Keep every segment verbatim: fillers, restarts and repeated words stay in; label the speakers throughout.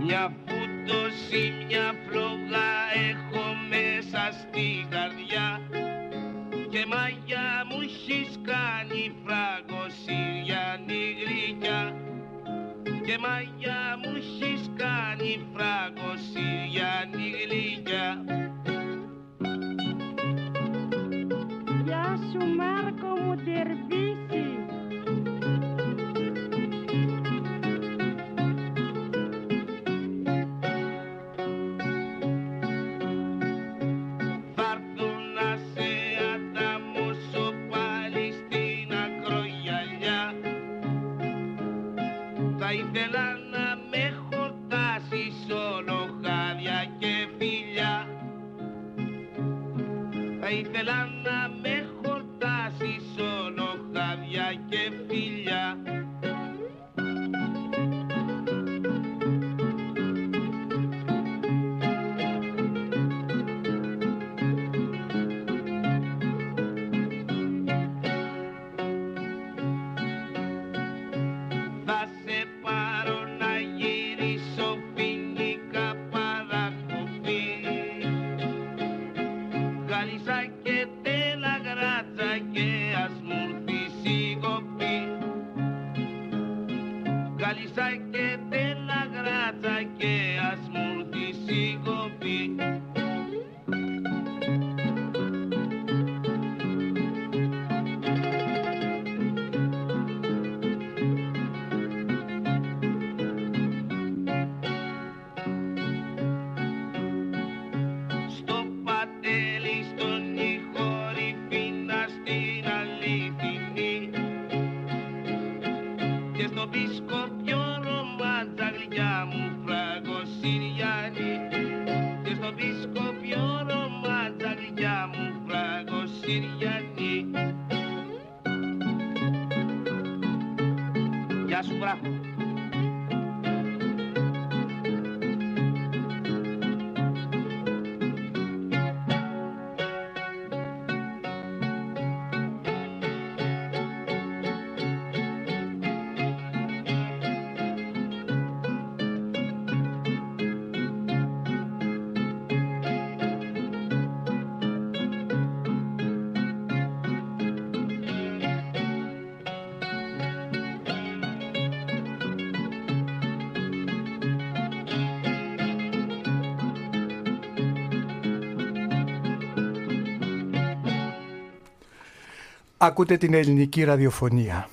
Speaker 1: Μια φούτωση, μια φλόγα έχω μέσα στη καρδιά και μαγιά μου έχεις κάνει φραγκοσυριανή γλυκιά και μαγιά μου έχεις κάνει φραγκοσυριανή γλυκιά.
Speaker 2: Γεια σου Μάρκο μου Ντερβίση.
Speaker 1: Θα ήθελα να με χορτάσεις όλο χάδια και φιλιά. Θα σε πάρω να γυρίσω ποινικά παρακοπή, Γάλισσα και τέλα γράτσα και ας μου έρθει σιγοπή. Γάλισσα και τέλα γράτσα και ας μου έρθει σιγοπή. Γεια σου, μπράβο.
Speaker 3: Ακούτε την ελληνική ραδιοφωνία.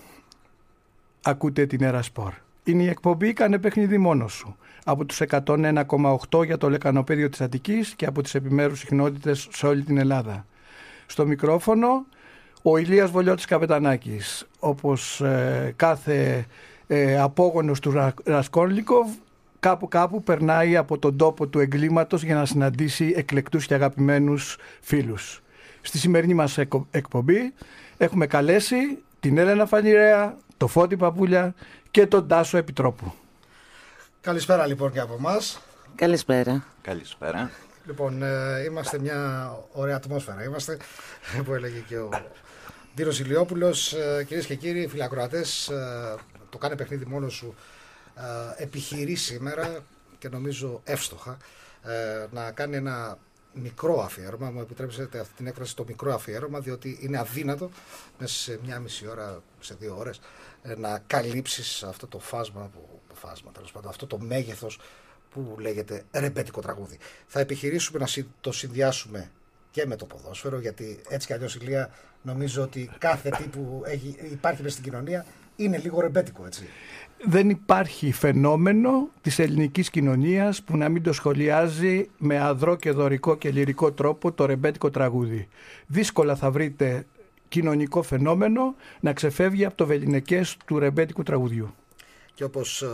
Speaker 3: Ακούτε την Ερασπορ. Είναι η εκπομπή «Κάνε παιχνίδι μόνος σου» από τους εκατόν ένα κόμμα οκτώ για το λεκανοπέδιο της Αττικής και από τις επιμέρους συχνότητες σε όλη την Ελλάδα. Στο μικρόφωνο ο Ηλίας Βολιώτης Καπετανάκης, όπως ε, κάθε ε, απόγονος του Ρα, Ρασκόλνικοφ, κάπου κάπου περνάει από τον τόπο του εγκλήματος για να συναντήσει εκλεκτούς και αγαπημένους φίλους. Στη σημερινή μας εκπομπή έχουμε καλέσει την Έλενα Φανιρέα, το Φώτη Παπούλια και τον Τάσο Επιτρόπου.
Speaker 4: Καλησπέρα λοιπόν και από εμάς.
Speaker 5: Καλησπέρα.
Speaker 6: Καλησπέρα.
Speaker 4: Λοιπόν, ε, είμαστε μια ωραία ατμόσφαιρα. Είμαστε, που έλεγε και ο Ντίνος Ηλιόπουλος. Ε, κυρίες και κύριοι, φιλακροατές, ε, το «Κάνε παιχνίδι μόνος σου» ε, επιχειρεί σήμερα και νομίζω εύστοχα ε, να κάνει ένα μικρό αφιέρωμα. Μου επιτρέψετε αυτή την έκφραση, το μικρό αφιέρωμα, διότι είναι αδύνατο μέσα σε μια μισή ώρα, σε δύο ώρες, να καλύψεις αυτό το φάσμα, το φάσμα τέλος πάντων, αυτό το μέγεθος που λέγεται ρεμπέτικο τραγούδι. Θα επιχειρήσουμε να το συνδυάσουμε και με το ποδόσφαιρο, γιατί έτσι κι αλλιώς, Ηλία, νομίζω ότι κάθε τι που έχει, υπάρχει μες στην κοινωνία είναι λίγο ρεμπέτικο, έτσι.
Speaker 3: Δεν υπάρχει φαινόμενο της ελληνικής κοινωνίας που να μην το σχολιάζει με αδρό και δωρικό και λυρικό τρόπο το ρεμπέτικο τραγούδι. Δύσκολα θα βρείτε κοινωνικό φαινόμενο να ξεφεύγει από το βεληνικές του ρεμπέτικου τραγουδιού.
Speaker 4: Και όπως ε,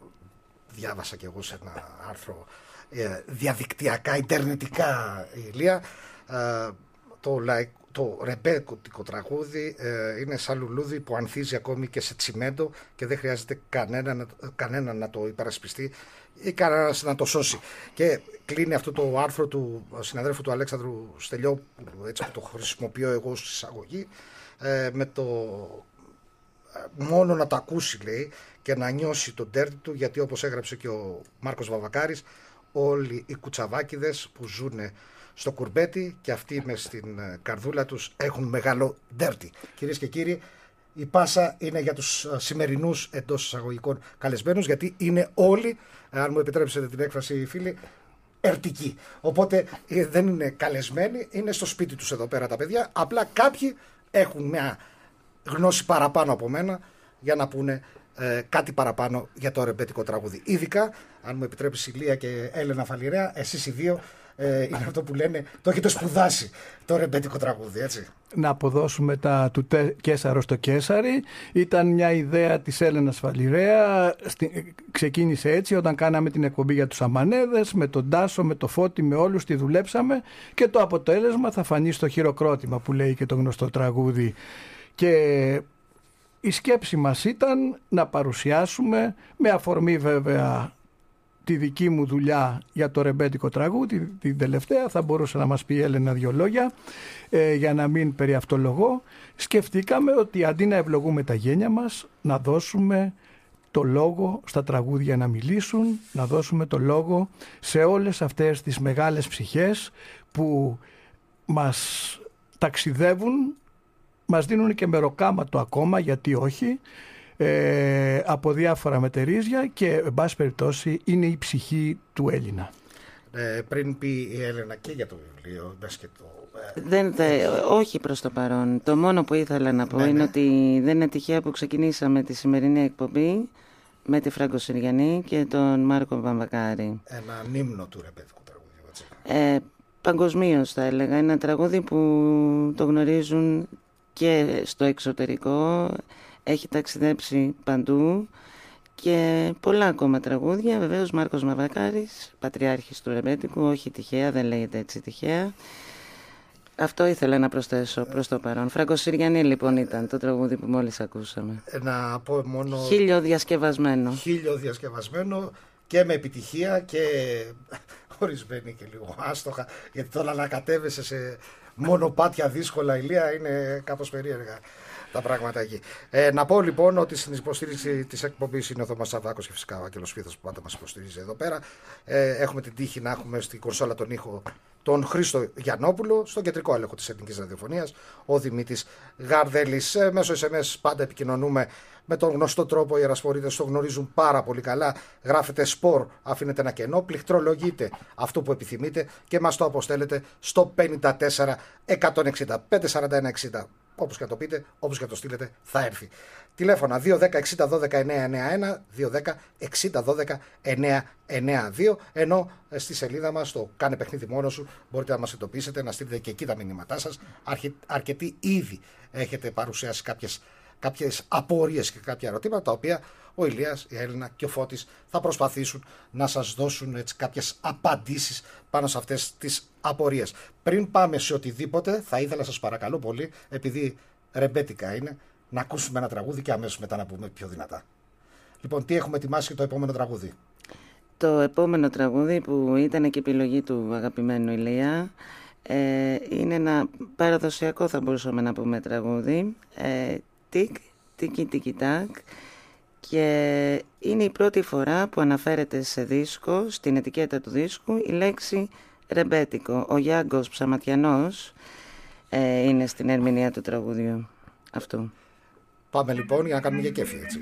Speaker 4: διάβασα και εγώ σε ένα άρθρο ε, διαδικτυακά, ιντερνετικά, Ηλία, ε, το, like, το ρεμπέτικο τραγούδι ε, είναι σαν λουλούδι που ανθίζει ακόμη και σε τσιμέντο και δεν χρειάζεται κανένα, κανένα να το υπερασπιστεί ή κανένα να το σώσει. Και κλείνει αυτό το άρθρο του συναδέλφου του Αλέξανδρου Στελιόπουλου, έτσι που το χρησιμοποιώ εγώ στη εισαγωγή, ε, με το μόνο να το ακούσει, λέει, και να νιώσει τον τέρτη του, γιατί όπως έγραψε και ο Μάρκος Βαβακάρης, όλοι οι κουτσαβάκηδες που ζουν στο κουρμπέτι και αυτοί μες στην καρδούλα τους έχουν μεγάλο ντέρτι. Κυρίες και κύριοι, η πάσα είναι για τους σημερινούς εντός εισαγωγικών καλεσμένους, γιατί είναι όλοι, αν μου επιτρέψετε την έκφραση, φίλοι, ερτικοί. Οπότε δεν είναι καλεσμένοι, είναι στο σπίτι τους εδώ πέρα τα παιδιά. Απλά κάποιοι έχουν μια γνώση παραπάνω από μένα για να πούνε ε, κάτι παραπάνω για το ρεμπέτικο τραγούδι. Ειδικά, αν μου επιτρέψει η Λία και Έλενα Φαλιρέα, εσείς οι δύο ε, είναι αυτό που λένε, το έχετε σπουδάσει το ρεμπέτικο τραγούδι, έτσι.
Speaker 3: Να αποδώσουμε τα του Κέσαρο στο Κέσαρι. Ήταν μια ιδέα της Έλενας Φαλιρέα. Στη, ξεκίνησε έτσι όταν κάναμε την εκπομπή για τους Αμανέδες, με τον Τάσο, με το Φώτη, με όλους τη δουλέψαμε και το αποτέλεσμα θα φανεί στο χειροκρότημα που λέει και το γνωστό τραγούδι. Και η σκέψη μας ήταν να παρουσιάσουμε, με αφορμή βέβαια τη δική μου δουλειά για το ρεμπέτικο τραγούδι, την τελευταία, θα μπορούσε να μας πει η Έλενα δυο λόγια, ε, για να μην περιαυτολογώ. Σκεφτήκαμε ότι αντί να ευλογούμε τα γένια μας, να δώσουμε το λόγο στα τραγούδια να μιλήσουν, να δώσουμε το λόγο σε όλες αυτές τις μεγάλες ψυχές που μας ταξιδεύουν, μας δίνουν και μεροκάματο ακόμα, γιατί όχι, ε, από διάφορα μετερίζια και εν πάση περιπτώσει είναι η ψυχή του Έλληνα.
Speaker 4: Ε, πριν πει η Έλενα και για το βιβλίο, και το...
Speaker 5: Δεν, δε, όχι προς το παρόν. Το μόνο που ήθελα να πω ναι, είναι ναι. ότι δεν είναι τυχαία που ξεκινήσαμε τη σημερινή εκπομπή με τη Φράγκο Συριανή και τον Μάρκο Βαμβακάρη.
Speaker 4: Ένα νύμνο του ρεμπέτικου τραγούδιου, έτσι.
Speaker 5: Ε, παγκοσμίως θα έλεγα. Ένα τραγούδι που το γνωρίζουν και στο εξωτερικό, έχει ταξιδέψει παντού και πολλά ακόμα τραγούδια. Βεβαίως Μάρκος Μαβακάρης, πατριάρχης του ρεμπέτικου, όχι τυχαία, δεν λέγεται έτσι τυχαία. Αυτό ήθελα να προσθέσω προς το παρόν. Φράγκο Συριανή λοιπόν ήταν το τραγούδι που μόλις ακούσαμε.
Speaker 4: Να πω μόνο...
Speaker 5: Χίλιο διασκευασμένο.
Speaker 4: Χίλιο διασκευασμένο και με επιτυχία και ορισμένη και λίγο άστοχα, γιατί τώρα να κατέβεσαι σε μονοπάτια δύσκολα, Ηλία, είναι κάπως περίεργα τα πράγματα εκεί. Ε, να πω λοιπόν ότι στην υποστήριξη της εκπομπής είναι ο Θωμάς Σαββάκος και φυσικά ο Άγγελος Φίθος που πάντα μας υποστηρίζει εδώ πέρα. Ε, έχουμε την τύχη να έχουμε στην κονσόλα τον ήχο τον Χρήστο Γιαννόπουλο, στον κεντρικό έλεγχο της Ελληνικής Ραδιοφωνίας ο Δημήτρης Γαρδέλης. Ε, μέσω ες εμ ες πάντα επικοινωνούμε με τον γνωστό τρόπο, οι ερασπορείτες το γνωρίζουν πάρα πολύ καλά. Γράφετε σπορ, αφήνετε ένα κενό, πληκτρολογείτε αυτό που επιθυμείτε και μας το αποστέλλετε στο πενήντα τέσσερα εκατόν εξήντα πέντε σαράντα ένα εξήντα. Όπως και να το πείτε, όπως και να το στείλετε, θα έρθει. Τηλέφωνα δύο ένα μηδέν εξήντα δώδεκα εννιακόσια ενενήντα ένα, δύο ένα μηδέν εξήντα δώδεκα εννιακόσια ενενήντα δύο, ενώ στη σελίδα μας, το Κάνε Παιχνίδι Μόνος Σου, μπορείτε να μας εντοπίσετε, να στείλετε και εκεί τα μηνύματά σας. Αρκετοί ήδη έχετε παρουσιάσει κάποιες, κάποιες απορίες και κάποια ερωτήματα, τα οποία ο Ηλίας, η Έλληνα και ο Φώτης θα προσπαθήσουν να σας δώσουν έτσι κάποιες απαντήσεις πάνω σε αυτές τις απορίες. Πριν πάμε σε οτιδήποτε, θα ήθελα σας παρακαλώ πολύ, επειδή ρεμπέτικα είναι, να ακούσουμε ένα τραγούδι και αμέσως μετά να πούμε πιο δυνατά. Λοιπόν, τι έχουμε ετοιμάσει για το επόμενο τραγούδι?
Speaker 5: Το επόμενο τραγούδι, που ήταν και επιλογή του αγαπημένου Ηλία, ε, είναι ένα παραδοσιακό, θα μπορούσαμε να πούμε, τραγούδι. Ε, τικ, τικι, τικι, τάκ. Και είναι η πρώτη φορά που αναφέρεται σε δίσκο, στην ετικέτα του δίσκου, η λέξη ρεμπέτικο. Ο Γιάνγκος Ψαματιανός ε, είναι στην ερμηνεία του τραγουδιού αυτού.
Speaker 4: Πάμε λοιπόν για να κάνουμε και κέφι, έτσι.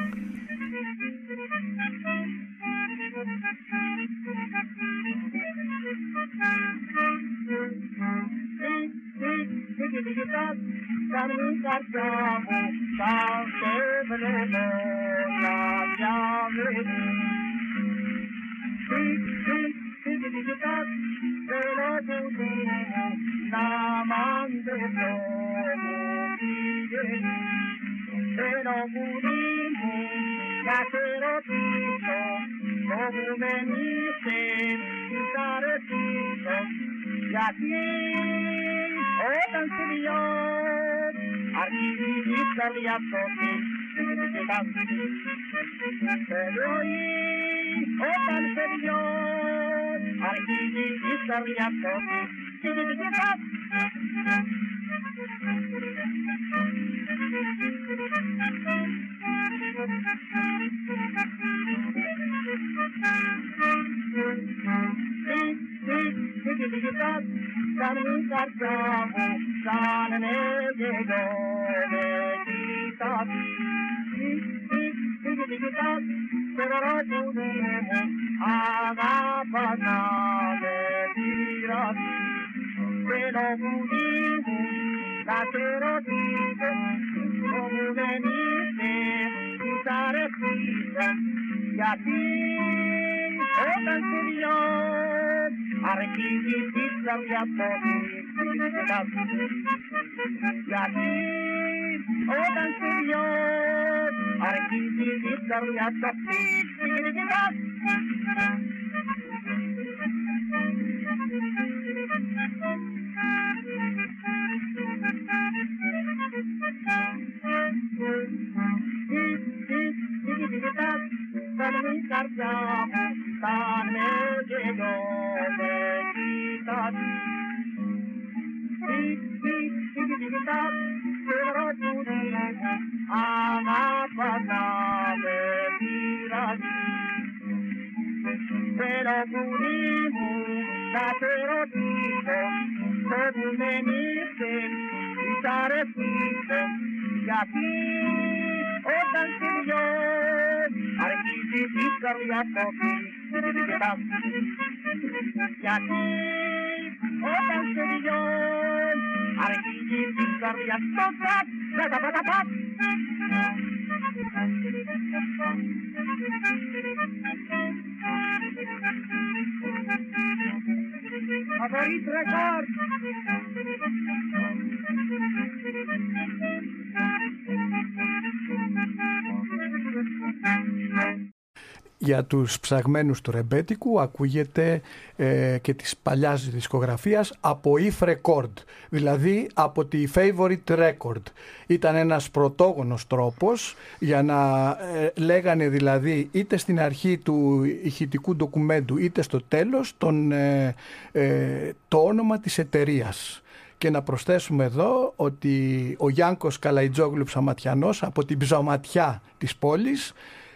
Speaker 2: Γιατί όταν σε δυο αρχίζει η καρδιά ψωφή σε ζωή, όταν σε δυο αρχίζει η καρδιά ψωφή. σαν η καρδιά μου, σαν νεγελό με κοιτάζει. Θεωρώ που μου αγαπάς να με πειράζει. Θέλω πουλί μου να σε ρωτήσω, όπου δεν είσαι, τι σ' αρεσίσω. Γιατί όταν σε δυο αρχίζει της καρδιάς το πικράς. Γιατί όταν σε δυο αρχίζει της καρδιάς το πικράς. Σαν η καρδιά μου, σαν με γελό με κοιτάζει. Θεωρώ που μου αγαπάς να με πειράζει. Θέλω πουλί μου να σε ρωτήσω, όπου δεν είσαι, τι σ' αρεσίσω. Γιατί όταν σε δυο αρχίζει της καρδιάς το πικράς. Γιατί όταν σε δυο αρχίζει της καρδιάς το πικράς. Φαβορίτ ρεκόρντ.
Speaker 3: Για τους ψαγμένους του ρεμπέτικου ακούγεται ε, και της παλιάς δισκογραφίας από If Record, δηλαδή από τη Favorite Record. Ήταν ένας πρωτόγονος τρόπος για να ε, λέγανε δηλαδή είτε στην αρχή του ηχητικού ντοκουμέντου είτε στο τέλος τον, ε, ε, το όνομα της εταιρείας. Και να προσθέσουμε εδώ ότι ο Γιάνκος Καλαϊτζόγλου Ψαματιανός από την Ψαματιά της πόλης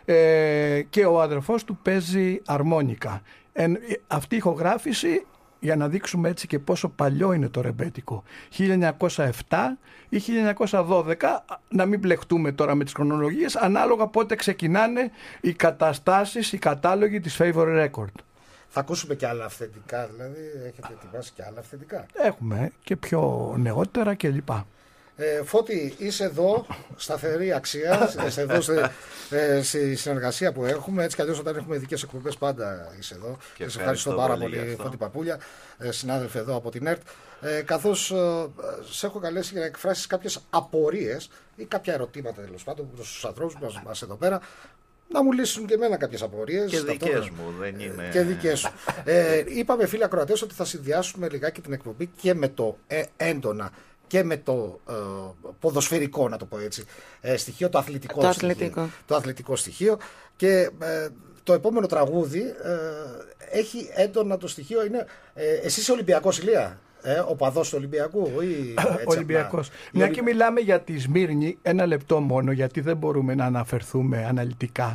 Speaker 3: ε, και ο αδερφός του παίζει αρμόνικα. Ε, αυτή η ηχογράφηση, για να δείξουμε έτσι και πόσο παλιό είναι το ρεμπέτικο, χίλια εννιακόσια επτά ή χίλια εννιακόσια δώδεκα, να μην μπλεχτούμε τώρα με τις χρονολογίες, ανάλογα πότε ξεκινάνε οι καταστάσεις, οι κατάλογοι της Favorite Record.
Speaker 4: Θα ακούσουμε και άλλα αυθεντικά, δηλαδή έχετε ετοιμάσει και άλλα αυθεντικά.
Speaker 3: Έχουμε και πιο νεότερα κλπ.
Speaker 4: Ε, Φώτη, είσαι εδώ, σταθερή αξία, είσαι εδώ σε, ε, στη συνεργασία που έχουμε. Έτσι κι αλλιώς όταν έχουμε ειδικές εκπομπές πάντα είσαι εδώ. Και σε ευχαριστώ πάρα πολύ, πολύ Φώτη Παπούλια, ε, συνάδελφε εδώ από την ΕΡΤ. Ε, καθώς ε, σε έχω καλέσει για να εκφράσεις κάποιες απορίες ή κάποια ερωτήματα τέλος πάντων στους ανθρώπους μας, μας εδώ πέρα, να μου λύσουν και εμένα κάποιες απορίες.
Speaker 6: Και δικές μου, δεν είναι.
Speaker 4: Και δικές σου. ε, είπαμε, φίλοι ακροατές, ότι θα συνδυάσουμε λιγάκι την εκπομπή και με το ε, έντονα και με το ε, ποδοσφαιρικό, να το πω έτσι, ε, στοιχείο, το αθλητικό,
Speaker 5: το
Speaker 4: στοιχείο,
Speaker 5: αθλητικό.
Speaker 4: το αθλητικό στοιχείο. Και ε, το επόμενο τραγούδι ε, έχει έντονα το στοιχείο. Είναι, ε, εσύ είσαι Ολυμπιακός, Ηλία. Ε, ο παδός του Ολυμπιακού ή έτσι
Speaker 3: Ολυμπιακός.
Speaker 4: Απλά.
Speaker 3: Μια και μιλάμε για τη Σμύρνη, ένα λεπτό μόνο, γιατί δεν μπορούμε να αναφερθούμε αναλυτικά.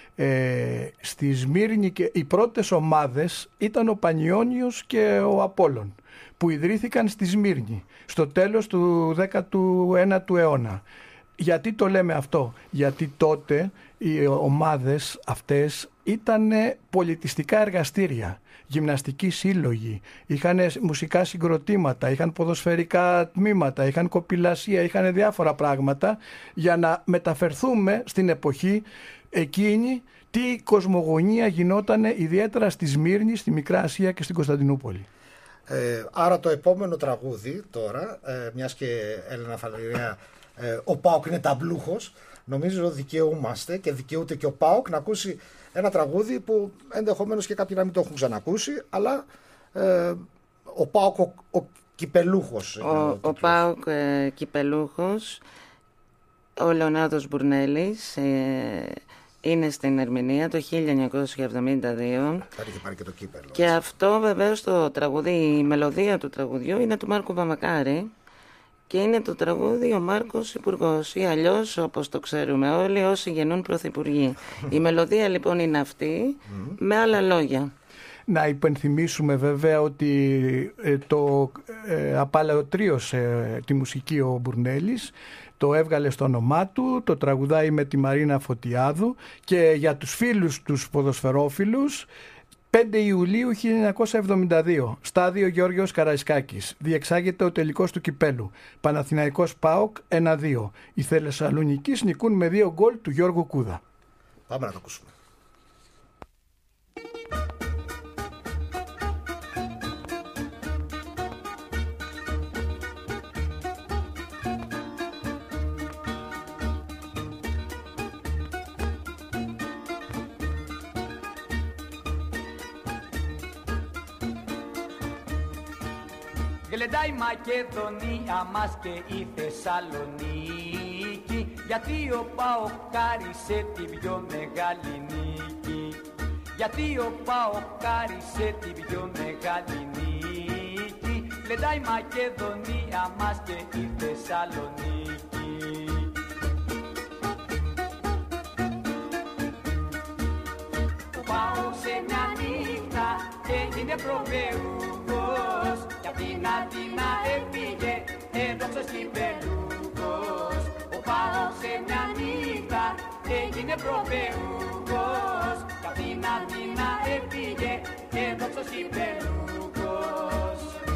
Speaker 3: Ε, στη Σμύρνη και οι πρώτες ομάδες ήταν ο Πανιόνιος και ο Απόλλων, που ιδρύθηκαν στη Σμύρνη στο τέλος του δέκατου ένατου αιώνα. Γιατί το λέμε αυτό? Γιατί τότε οι ομάδες αυτές ήταν πολιτιστικά εργαστήρια, γυμναστικοί σύλλογοι, είχαν μουσικά συγκροτήματα, είχαν ποδοσφαιρικά τμήματα, είχαν κοπηλασία, είχαν διάφορα πράγματα, για να μεταφερθούμε στην εποχή εκείνη τι κοσμογονία γινόταν ιδιαίτερα στη Σμύρνη, στη Μικρά Ασία και στην Κωνσταντινούπολη.
Speaker 4: Ε, άρα το επόμενο τραγούδι τώρα, ε, μιας και Έλενα Φαληρέα, ε, ο ΠΑΟΚ είναι ταμπλούχος, νομίζω δικαιούμαστε και δικαιούται και ο ΠΑΟΚ να ακούσει ένα τραγούδι που ενδεχομένως και κάποιοι να μην το έχουν ξανακούσει, αλλά ε, ο ΠΑΟΚ ο, ο κυπελούχος.
Speaker 5: Ο, ο, ο ΠΑΟΚ ε, κυπελούχος, ο Λεωνάρδος Μπουρνέλης, ε, είναι στην Ερμηνεία το χίλια εννιακόσια εβδομήντα δύο.
Speaker 4: Θα είχε πάρει και το κύπελο.
Speaker 5: Και αυτό βεβαίως το τραγούδι, η μελωδία του τραγουδιού είναι του Μάρκου Παμακάρη και είναι το τραγούδι ο Μάρκος Υπουργός, ή αλλιώς όπως το ξέρουμε όλοι όσοι γεννούν πρωθυπουργοί. Η μελωδία λοιπόν είναι αυτή, mm. με άλλα λόγια.
Speaker 3: Να υπενθυμίσουμε βέβαια ότι ε, το ε, απαλαιοτρίωσε τη μουσική ο Μπουρνέλης, το έβγαλε στο όνομά του, το τραγουδάει με τη Μαρίνα Φωτιάδου και για τους φίλους τους ποδοσφαιρόφιλους, πέντε Ιουλίου χίλια εννιακόσια εβδομήντα δύο, στάδιο Γεώργιος Καραϊσκάκης, διεξάγεται ο τελικός του κυπέλου. Παναθηναϊκός ΠΑΟΚ ένα δύο. Οι Θεσσαλονικείς νικούν με δύο γκολ του Γιώργου Κούδα.
Speaker 4: Πάμε να το ακούσουμε.
Speaker 6: Γλεντάει η Μακεδονία μας και η Θεσσαλονίκη, γιατί ο ΠΑΟΚ κάρισε την πιο μεγάλη νίκη. Γιατί ο ΠΑΟΚ κάρισε την πιο μεγάλη νίκη. Γλεντάει η Μακεδονία μας και η Θεσσαλονίκη. Ο ΠΑΟΚ σε μια νύχτα έγινε προβεούγος, κι απ' την Αθήνα έφυγε έδοξος κυπελούγος. Ο ΠΑΟΚ σε μια νύχτα έγινε προβεούγος, κι απ' την Αθήνα έφυγε έδοξος κυπελούγος.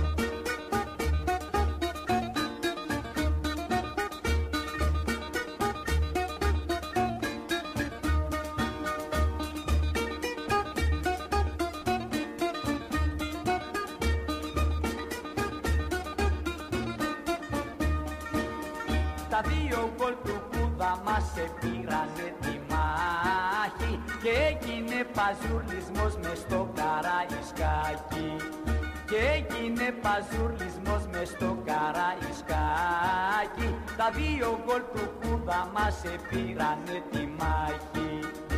Speaker 6: Τα δύο γκολ του Κούδα μας επήρανε τη μάχη και έγινε παζουρλισμός μες στο Καραϊσκάκι. Και έγινε παζουρλισμός μες στο Καραϊσκάκι. Τα δύο γκολ του Κούδα μας επήρανε τη μάχη.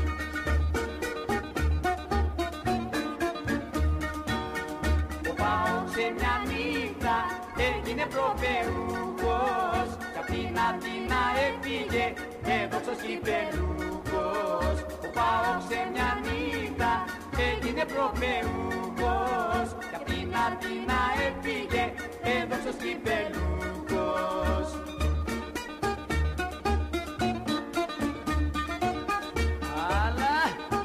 Speaker 6: Ο ΠΑΟΚ σε μια νύχτα έγινε προβεούγος, κι απ' την Αθήνα έφυγε έδοξος κυπελούγος. Ο ΠΑΟΚ σε μια νύχτα έγινε προβεούγος, κι απ' την Αθήνα έφυγε έδοξος κυπελούγος. Αλλά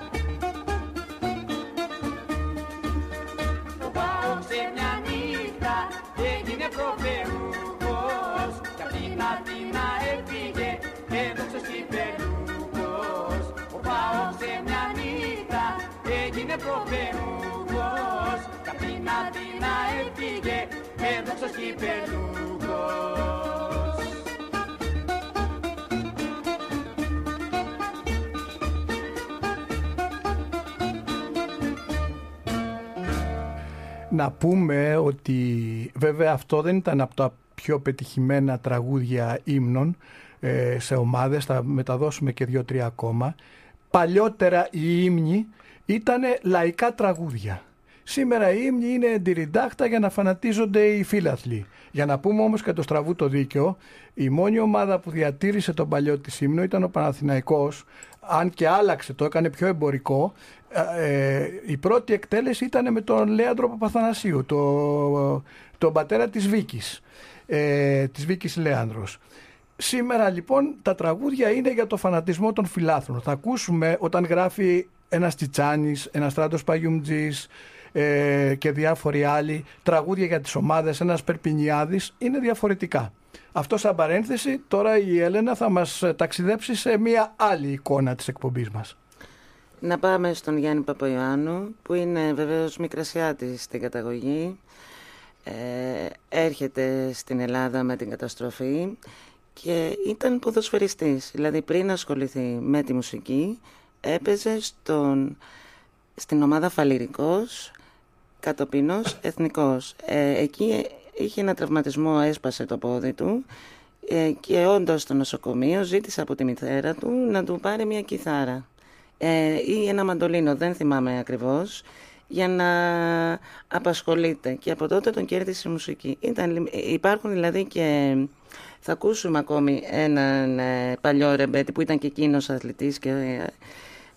Speaker 6: ο ΠΑΟΚ σε μια νύχτα έγινε προβεούγος, κι απ' την Αθήνα έφυγε έδοξος κυπελούγος. Ο ΠΑΟΚ σε μια νύχτα έγινε προβεούγος, κι απ' την Αθήνα έφυγε έδοξος κυπελούγος.
Speaker 3: Να πούμε ότι βέβαια αυτό δεν ήταν από τα πιο πετυχημένα τραγούδια ύμνων ε, σε ομάδες, θα μεταδώσουμε και δύο-τρία ακόμα. Παλιότερα οι ύμνοι ήταν λαϊκά τραγούδια. Σήμερα οι ύμνοι είναι εντυριδάχτα για να φανατίζονται οι φίλαθλοι. Για να πούμε όμως και το στραβού το δίκαιο, η μόνη ομάδα που διατήρησε τον παλιό της ύμνο ήταν ο Παναθηναϊκός, αν και άλλαξε, το έκανε πιο εμπορικό. Ε, η πρώτη εκτέλεση ήταν με τον Λέανδρο Παπαθανασίου, το, τον πατέρα της Βίκης, ε, της Βίκης Λέανδρος. Σήμερα λοιπόν τα τραγούδια είναι για το φανατισμό των φιλάθλων. Θα ακούσουμε όταν γράφει ένας Τσιτσάνης, ένας Στράτος Παγιουμτζής ε, και διάφοροι άλλοι τραγούδια για τις ομάδες, ένας Περπινιάδης, είναι διαφορετικά. Αυτό σαν παρένθεση, τώρα η Έλενα θα μας ταξιδέψει σε μια άλλη εικόνα της εκπομπής μας.
Speaker 5: Να πάμε στον Γιάννη Παπαϊωάννου, που είναι βεβαίως Μικρασιάτης στην καταγωγή. Ε, έρχεται στην Ελλάδα με την καταστροφή και ήταν ποδοσφαιριστής. Δηλαδή πριν ασχοληθεί με τη μουσική, έπαιζε στον, στην ομάδα Φαλιρικός, κατοπινός εθνικός. Ε, εκεί είχε ένα τραυματισμό, έσπασε το πόδι του ε, και όντως στο νοσοκομείο ζήτησε από τη μητέρα του να του πάρει μια κιθάρα ε, ή ένα μαντολίνο, δεν θυμάμαι ακριβώς, για να απασχολείται, και από τότε τον κέρδισε η μουσική. Ήταν, υπάρχουν δηλαδή και θα ακούσουμε ακόμη έναν ε, παλιό ρεμπέτη που ήταν και εκείνος αθλητής και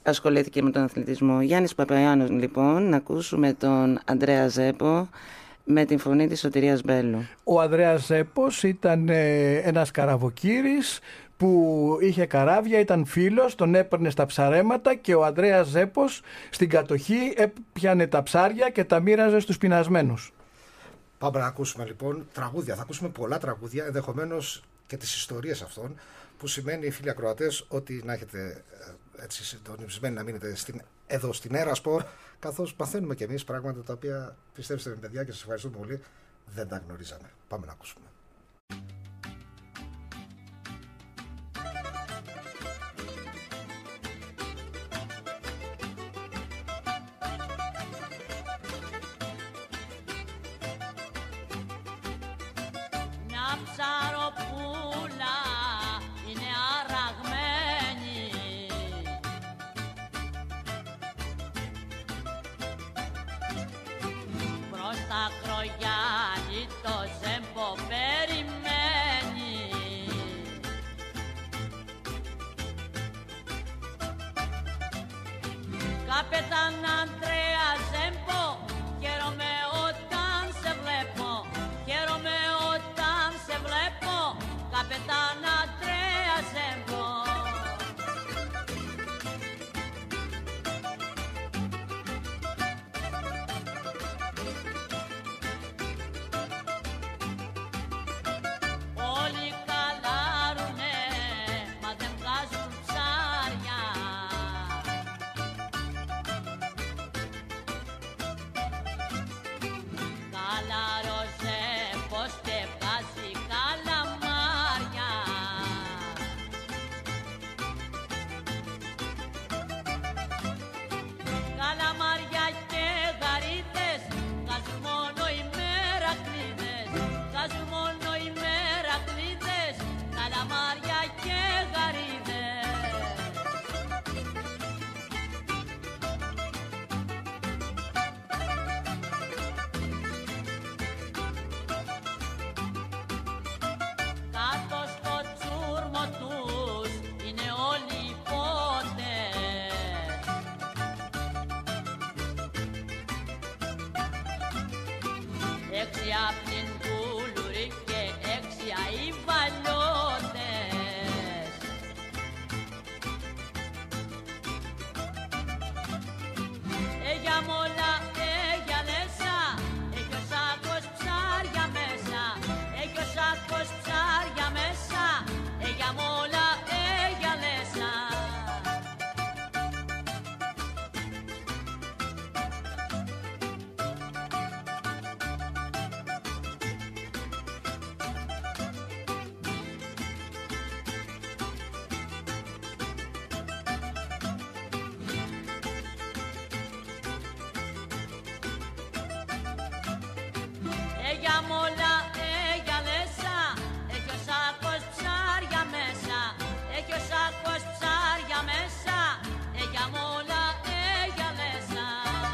Speaker 5: ασχολήθηκε με τον αθλητισμό. Γιάννης Παπαϊάνος, λοιπόν, να ακούσουμε τον Ανδρέα Ζέπο με την φωνή της Σωτηρίας Μπέλου.
Speaker 3: Ο Ανδρέας Ζέπος ήταν ε, ένας καραβοκύρης που είχε καράβια, ήταν φίλος, τον έπαιρνε στα ψαρέματα και ο Ανδρέας Ζέπος στην κατοχή έπιανε τα ψάρια και τα μοίραζε στους πεινασμένους.
Speaker 4: Πάμε να ακούσουμε λοιπόν τραγούδια. Θα ακούσουμε πολλά τραγούδια, ενδεχομένως και τις ιστορίες αυτών, που σημαίνει, φίλοι ακροατές, ότι να έχετε έτσι συντονισμένοι να μείνετε στην, εδώ στην Έρασπορ, καθώς μαθαίνουμε κι εμείς πράγματα τα οποία, πιστέψτε με παιδιά και σας ευχαριστούμε πολύ, δεν τα γνωρίζαμε. Πάμε να ακούσουμε.
Speaker 7: Ψαροπούλα είναι αραγμένη, προς τα Κρογιάννη το Ζέμπο περιμένει. Καπετάν Ανδρέα Ζέμπο, χαίρομαι όταν σε βλέπω, χαίρομαι όταν σε βλέπω, Καπετάν Ανδρέα Ζέμπο. Όλοι καλάρουνε, μα δεν βγάζουν ψάρια. Καλάρωσε πως και βγάζει καλαμάρια. Καλαμάρια και γαρίδες βγάζουν μόνο οι μερακλείδες, βγάζουν μόνο οι μερακλείδες, καλαμάρια και γαρίδες. Κάτω στο τσούρμο τους είναι όλοι οι πότες, έξι απ' την κουλουρί και έξι οι βαλιώτες. Έγια μόλα, έγια λέσα, έχει ο σάκος ψάρια μέσα, έχει ο σάκος ψάρια μέσα, έγια μόλα, έγια λέσα. Έγια μόλα, έγια λέσα, έχει ο σάκος ψάρια μέσα, έχει ο σάκος ψάρια μέσα, έγια μόλα, έγια λέσα.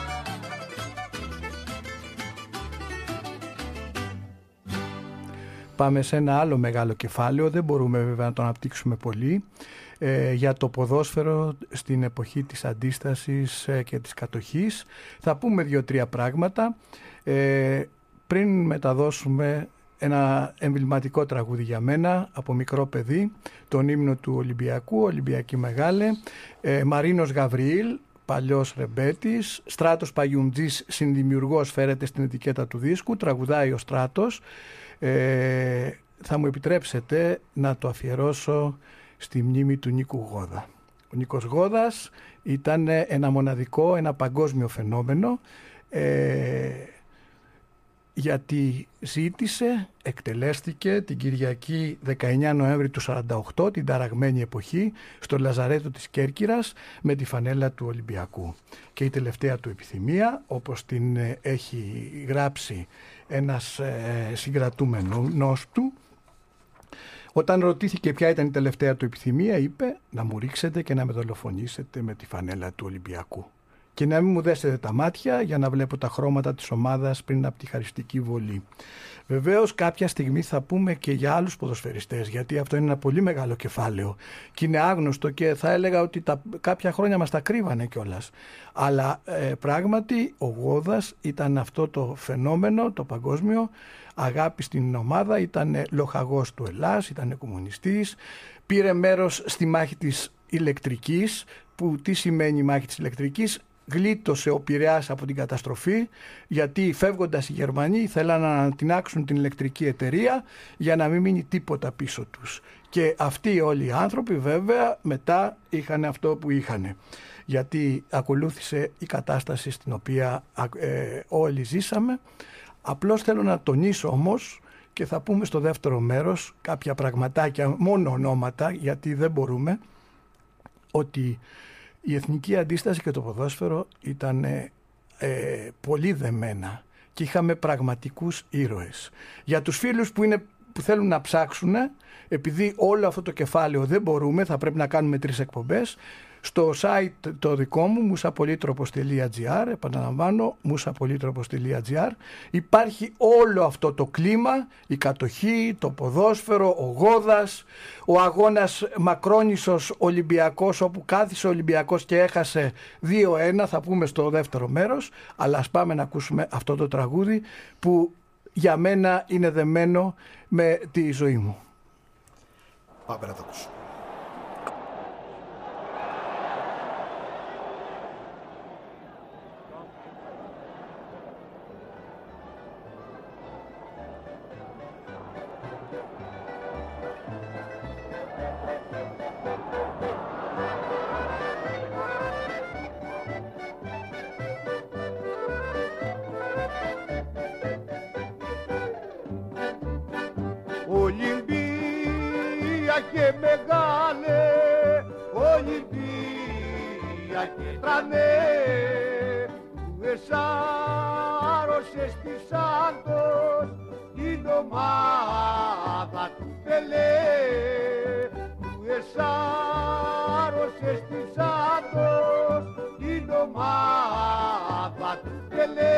Speaker 3: Πάμε σε ένα άλλο μεγάλο κεφάλαιο, δεν μπορούμε βέβαια να το αναπτύξουμε πολύ, ε, για το ποδόσφαιρο στην εποχή της αντίστασης ε, και της κατοχής. Θα πούμε δύο-τρία πράγματα. Ε, πριν μεταδώσουμε ένα εμβληματικό τραγούδι για μένα από μικρό παιδί, τον ύμνο του Ολυμπιακού, Ολυμπιακή Μεγάλε, ε, Μαρίνος Γαβριήλ, παλιός ρεμπέτης, Στράτος Παγιουντζής, συνδημιουργός, φέρεται στην ετικέτα του δίσκου, τραγουδάει ο Στράτος. Ε, θα μου επιτρέψετε να το αφιερώσω στη μνήμη του Νίκου Γόδα. Ο Νίκος Γόδας ήταν ένα μοναδικό, ένα παγκόσμιο φαινόμενο, ε, γιατί ζήτησε, εκτελέστηκε την Κυριακή δεκαεννέα Νοέμβρη του σαράντα οκτώ, την ταραγμένη εποχή, στο Λαζαρέτο της Κέρκυρας με τη φανέλα του Ολυμπιακού. Και η τελευταία του επιθυμία, όπως την έχει γράψει ένας ε, συγκρατούμενος του, όταν ρωτήθηκε ποια ήταν η τελευταία του επιθυμία, είπε να μου ρίξετε και να με δολοφονήσετε με τη φανέλα του Ολυμπιακού. και να μην μου δέσετε τα μάτια για να βλέπω τα χρώματα της ομάδας πριν από τη χαριστική βολή. Βεβαίως κάποια στιγμή θα πούμε και για άλλους ποδοσφαιριστές, γιατί αυτό είναι ένα πολύ μεγάλο κεφάλαιο και είναι άγνωστο και θα έλεγα ότι τα, κάποια χρόνια μας τα κρύβανε κιόλας. Αλλά ε, πράγματι ο Γόδας ήταν αυτό το φαινόμενο, το παγκόσμιο, αγάπη στην ομάδα, ήταν λοχαγός του Ελλάς, ήταν κομμουνιστής, πήρε μέρος στη μάχη της ηλεκτρικής, που τι σημαίνει η μάχη της ηλεκτρικής? Γλίτωσε ο Πειραιάς από την καταστροφή, γιατί φεύγοντας οι Γερμανοί θέλαν να ανατινάξουν την ηλεκτρική εταιρεία για να μην μείνει τίποτα πίσω τους. Και αυτοί όλοι οι άνθρωποι βέβαια μετά είχαν αυτό που είχαν, γιατί ακολούθησε η κατάσταση στην οποία ε, όλοι ζήσαμε. Απλώς θέλω να τονίσω όμως, και θα πούμε στο δεύτερο μέρος κάποια πραγματάκια, μόνο ονόματα, γιατί δεν μπορούμε, ότι η εθνική αντίσταση και το ποδόσφαιρο ήταν ε, ε, πολύ δεμένα και είχαμε πραγματικούς ήρωες. Για τους φίλους που, είναι, που θέλουν να ψάξουν, επειδή όλο αυτό το κεφάλαιο δεν μπορούμε, θα πρέπει να κάνουμε τρεις εκπομπές, στο site το δικό μου, μουσαπολίτροπος τελεία τζι άρ, επαναλαμβάνω, μουσαπολίτροπος τελεία τζι άρ, υπάρχει όλο αυτό το κλίμα, η κατοχή, το ποδόσφαιρο, ο Γόδας, ο αγώνας Μακρόνισσος Ολυμπιακός, όπου κάθισε ο Ολυμπιακός και έχασε δύο ένα, θα πούμε στο δεύτερο μέρος, αλλά ας πάμε να ακούσουμε αυτό το τραγούδι που για μένα είναι δεμένο με τη ζωή μου.
Speaker 4: Πάμε να το ακούσουμε.
Speaker 2: και μεγάλε, Ολυμπία και τρανέ, που εσάρωσες τη Σάντος την ομάδα του Πελέ, που εσάρωσες τη Σάντος την ομάδα του Πελέ.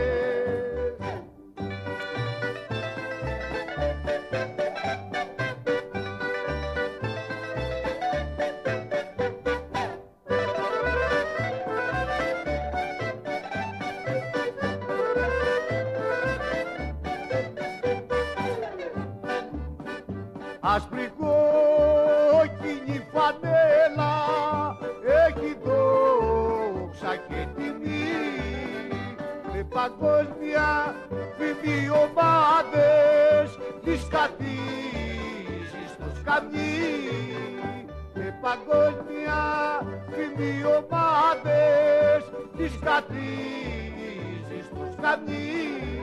Speaker 2: Άσπρη κόκκινη φανέλα έχει δόξα και τιμή, με παγκόσμια φήμη ομάδες τις κατήσει στο σκαμνί, με παγκόσμια φήμη ομάδες τις κατήσει στο σκαμνί.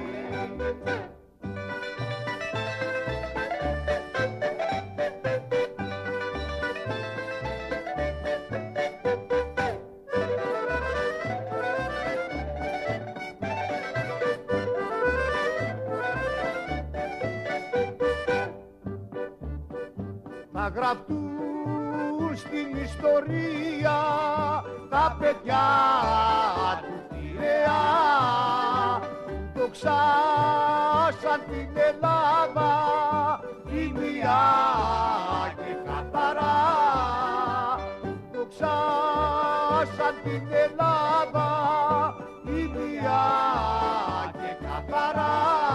Speaker 2: Θα γραφτούν στην ιστορία τα παιδιά του Πειραιά, που δοξάσαν την Ελλάδα τιμιά και καθαρά, που δοξάσαν την Ελλάδα τιμιά και καθαρά.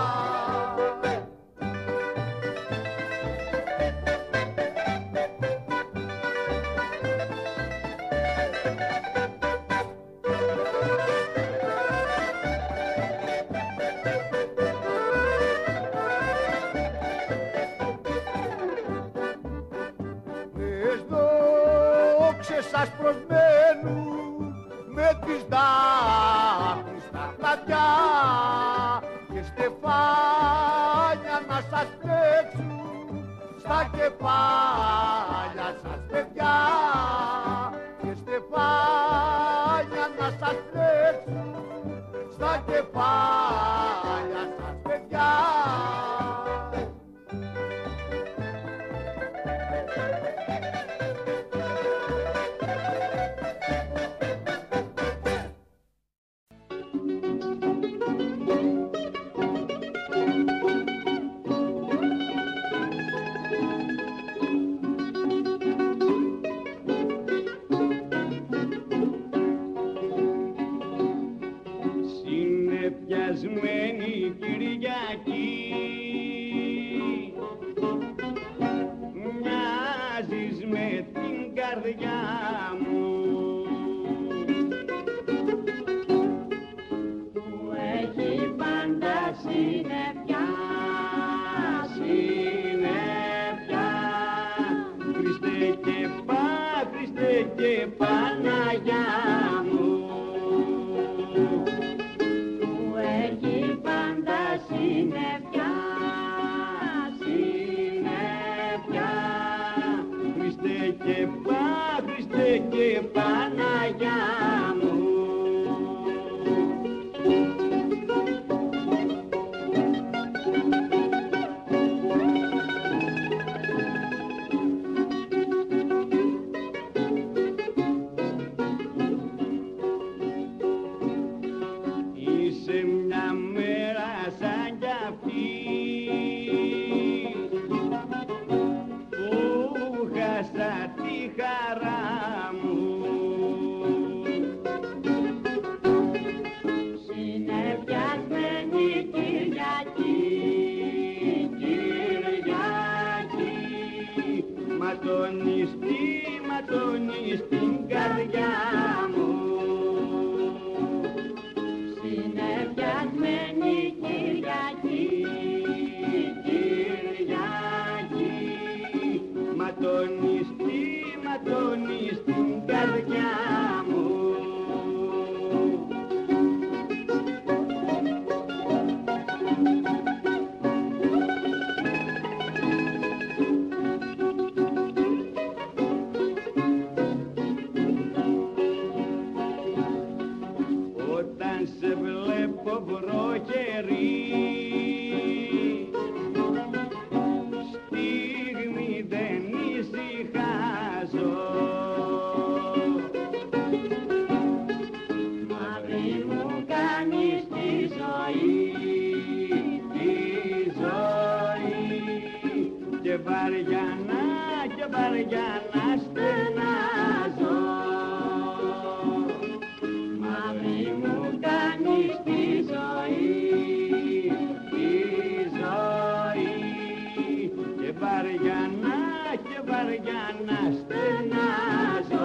Speaker 2: Σας προσμένουν με τις δάφνες στα πλατιά και στεφάνια να σας πλέξουν στα κεφάλια σας παιδιά, και στεφάνια να σας πλέξουν στα κεφάλια σας παιδιά.
Speaker 1: συνεφιασμένη Κυριακή, μοιάζεις με την καρδιά μου
Speaker 6: που έχει πάντα συννεφιά, συννεφιά.
Speaker 1: Χριστέ και Πα, Χριστέ και Παναγιά μου,
Speaker 6: Που έχει πάντα συννεφιά, συννεφιά.
Speaker 1: Χριστέ και Πα, Χριστέ και Παναγιά μου. Είσαι μια μέρα σαν κι αυτή που χάσα τη χαρά μου.
Speaker 6: Συννεφιασμένη Κυριακή, Κυριακή.
Speaker 1: Ματώνεις-τη, ματώνεις την καρδιά μου.
Speaker 6: Συννεφιασμένη Κυριακή, Κυριακή.
Speaker 1: Ματώνεις-τη, ματώνεις την καρδιά μου. Όταν σε βλέπω βροχερή, στιγμή δεν ησυχάζω.
Speaker 6: Μαύρη μου κάνεις τη ζωή, τη ζωή.
Speaker 1: Και βαριανά, και βαριανά στενάζω.
Speaker 6: Μαύρη μου κάνεις τη ζωή, τη ζωή.
Speaker 1: Και βαριανά, και βαριανά στενάζω.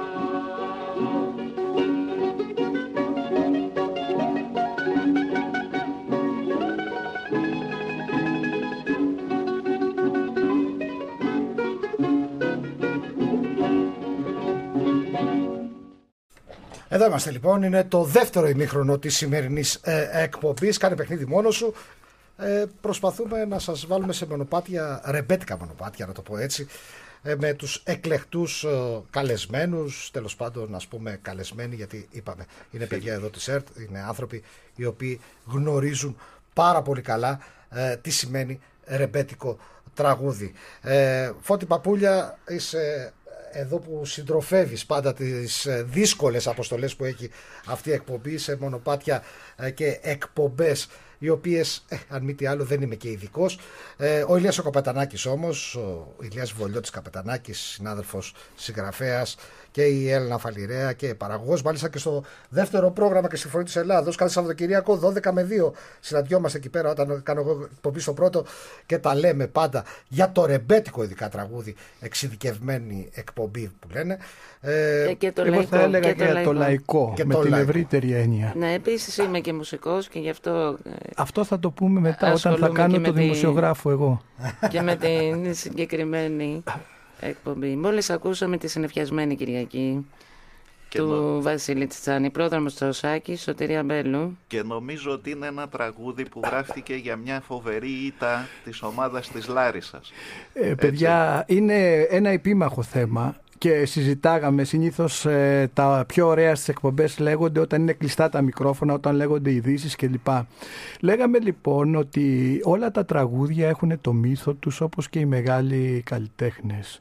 Speaker 4: Εδώ είμαστε λοιπόν, είναι το δεύτερο ημίχρονο της σημερινής ε, εκπομπής. Κάνε παιχνίδι μόνος σου. Ε, προσπαθούμε να σας βάλουμε σε μονοπάτια, ρεμπέτικα μονοπάτια να το πω έτσι, ε, με τους εκλεκτούς ε, καλεσμένους, τέλος πάντων ας πούμε καλεσμένοι, γιατί είπαμε είναι παιδιά εδώ της ΕΡΤ, είναι άνθρωποι οι οποίοι γνωρίζουν πάρα πολύ καλά ε, τι σημαίνει ρεμπέτικο τραγούδι. Ε, Φώτη Παπούλια, είσαι εδώ που συντροφεύεις πάντα τις δύσκολες αποστολές που έχει αυτή η εκπομπή σε μονοπάτια και εκπομπές οι οποίες, ε, αν μη τι άλλο, δεν είμαι και ειδικός. Ε, ο Ηλίας ο Καπετανάκης όμως, ο Ηλίας Βολιώτης Καπετανάκης, συνάδελφος συγγραφέας, και η Έλληνα Φαλιρέα και παραγωγός, μάλιστα και στο δεύτερο πρόγραμμα και στη Φωνή της Ελλάδος. Κάθε Σαββατοκυριακό δώδεκα με δύο συναντιόμαστε εκεί πέρα όταν κάνω εγώ εκπομπή στο πρώτο και τα λέμε πάντα για το ρεμπέτικο ειδικά τραγούδι, εξειδικευμένη εκπομπή που λένε.
Speaker 5: Ε, και το
Speaker 3: εγώ
Speaker 5: λαϊκό,
Speaker 3: θα έλεγα
Speaker 5: και
Speaker 3: και, για το λαϊκό,
Speaker 4: Και
Speaker 3: με
Speaker 4: το
Speaker 3: την
Speaker 4: λαϊκό.
Speaker 3: ευρύτερη έννοια.
Speaker 5: Ναι, επίσης είμαι και μουσικός και γι' αυτό ε,
Speaker 3: Αυτό θα το πούμε μετά όταν θα
Speaker 5: ασχολούμαι
Speaker 3: κάνω
Speaker 5: και
Speaker 3: το
Speaker 5: με τη-
Speaker 3: δημοσιογράφο εγώ.
Speaker 5: και με την συγκεκριμένη εκπομπή. Μόλις ακούσαμε τη συννεφιασμένη Κυριακή
Speaker 8: Και,
Speaker 5: του
Speaker 8: νο-
Speaker 5: Βασίλη Τσιτσάνη, πρόδρομος Τσαουσάκη, Σωτηρία Μπέλου.
Speaker 8: και νομίζω ότι είναι ένα τραγούδι που γράφτηκε για μια φοβερή ήττα της ομάδας της Λάρισσας.
Speaker 3: Ε, παιδιά, είναι ένα επίμαχο θέμα και συζητάγαμε συνήθως ε, τα πιο ωραία στις εκπομπές λέγονται όταν είναι κλειστά τα μικρόφωνα, όταν λέγονται ειδήσεις κλπ. Λέγαμε λοιπόν ότι όλα τα τραγούδια έχουν το μύθο τους όπως και οι μεγάλοι καλλιτέχνες.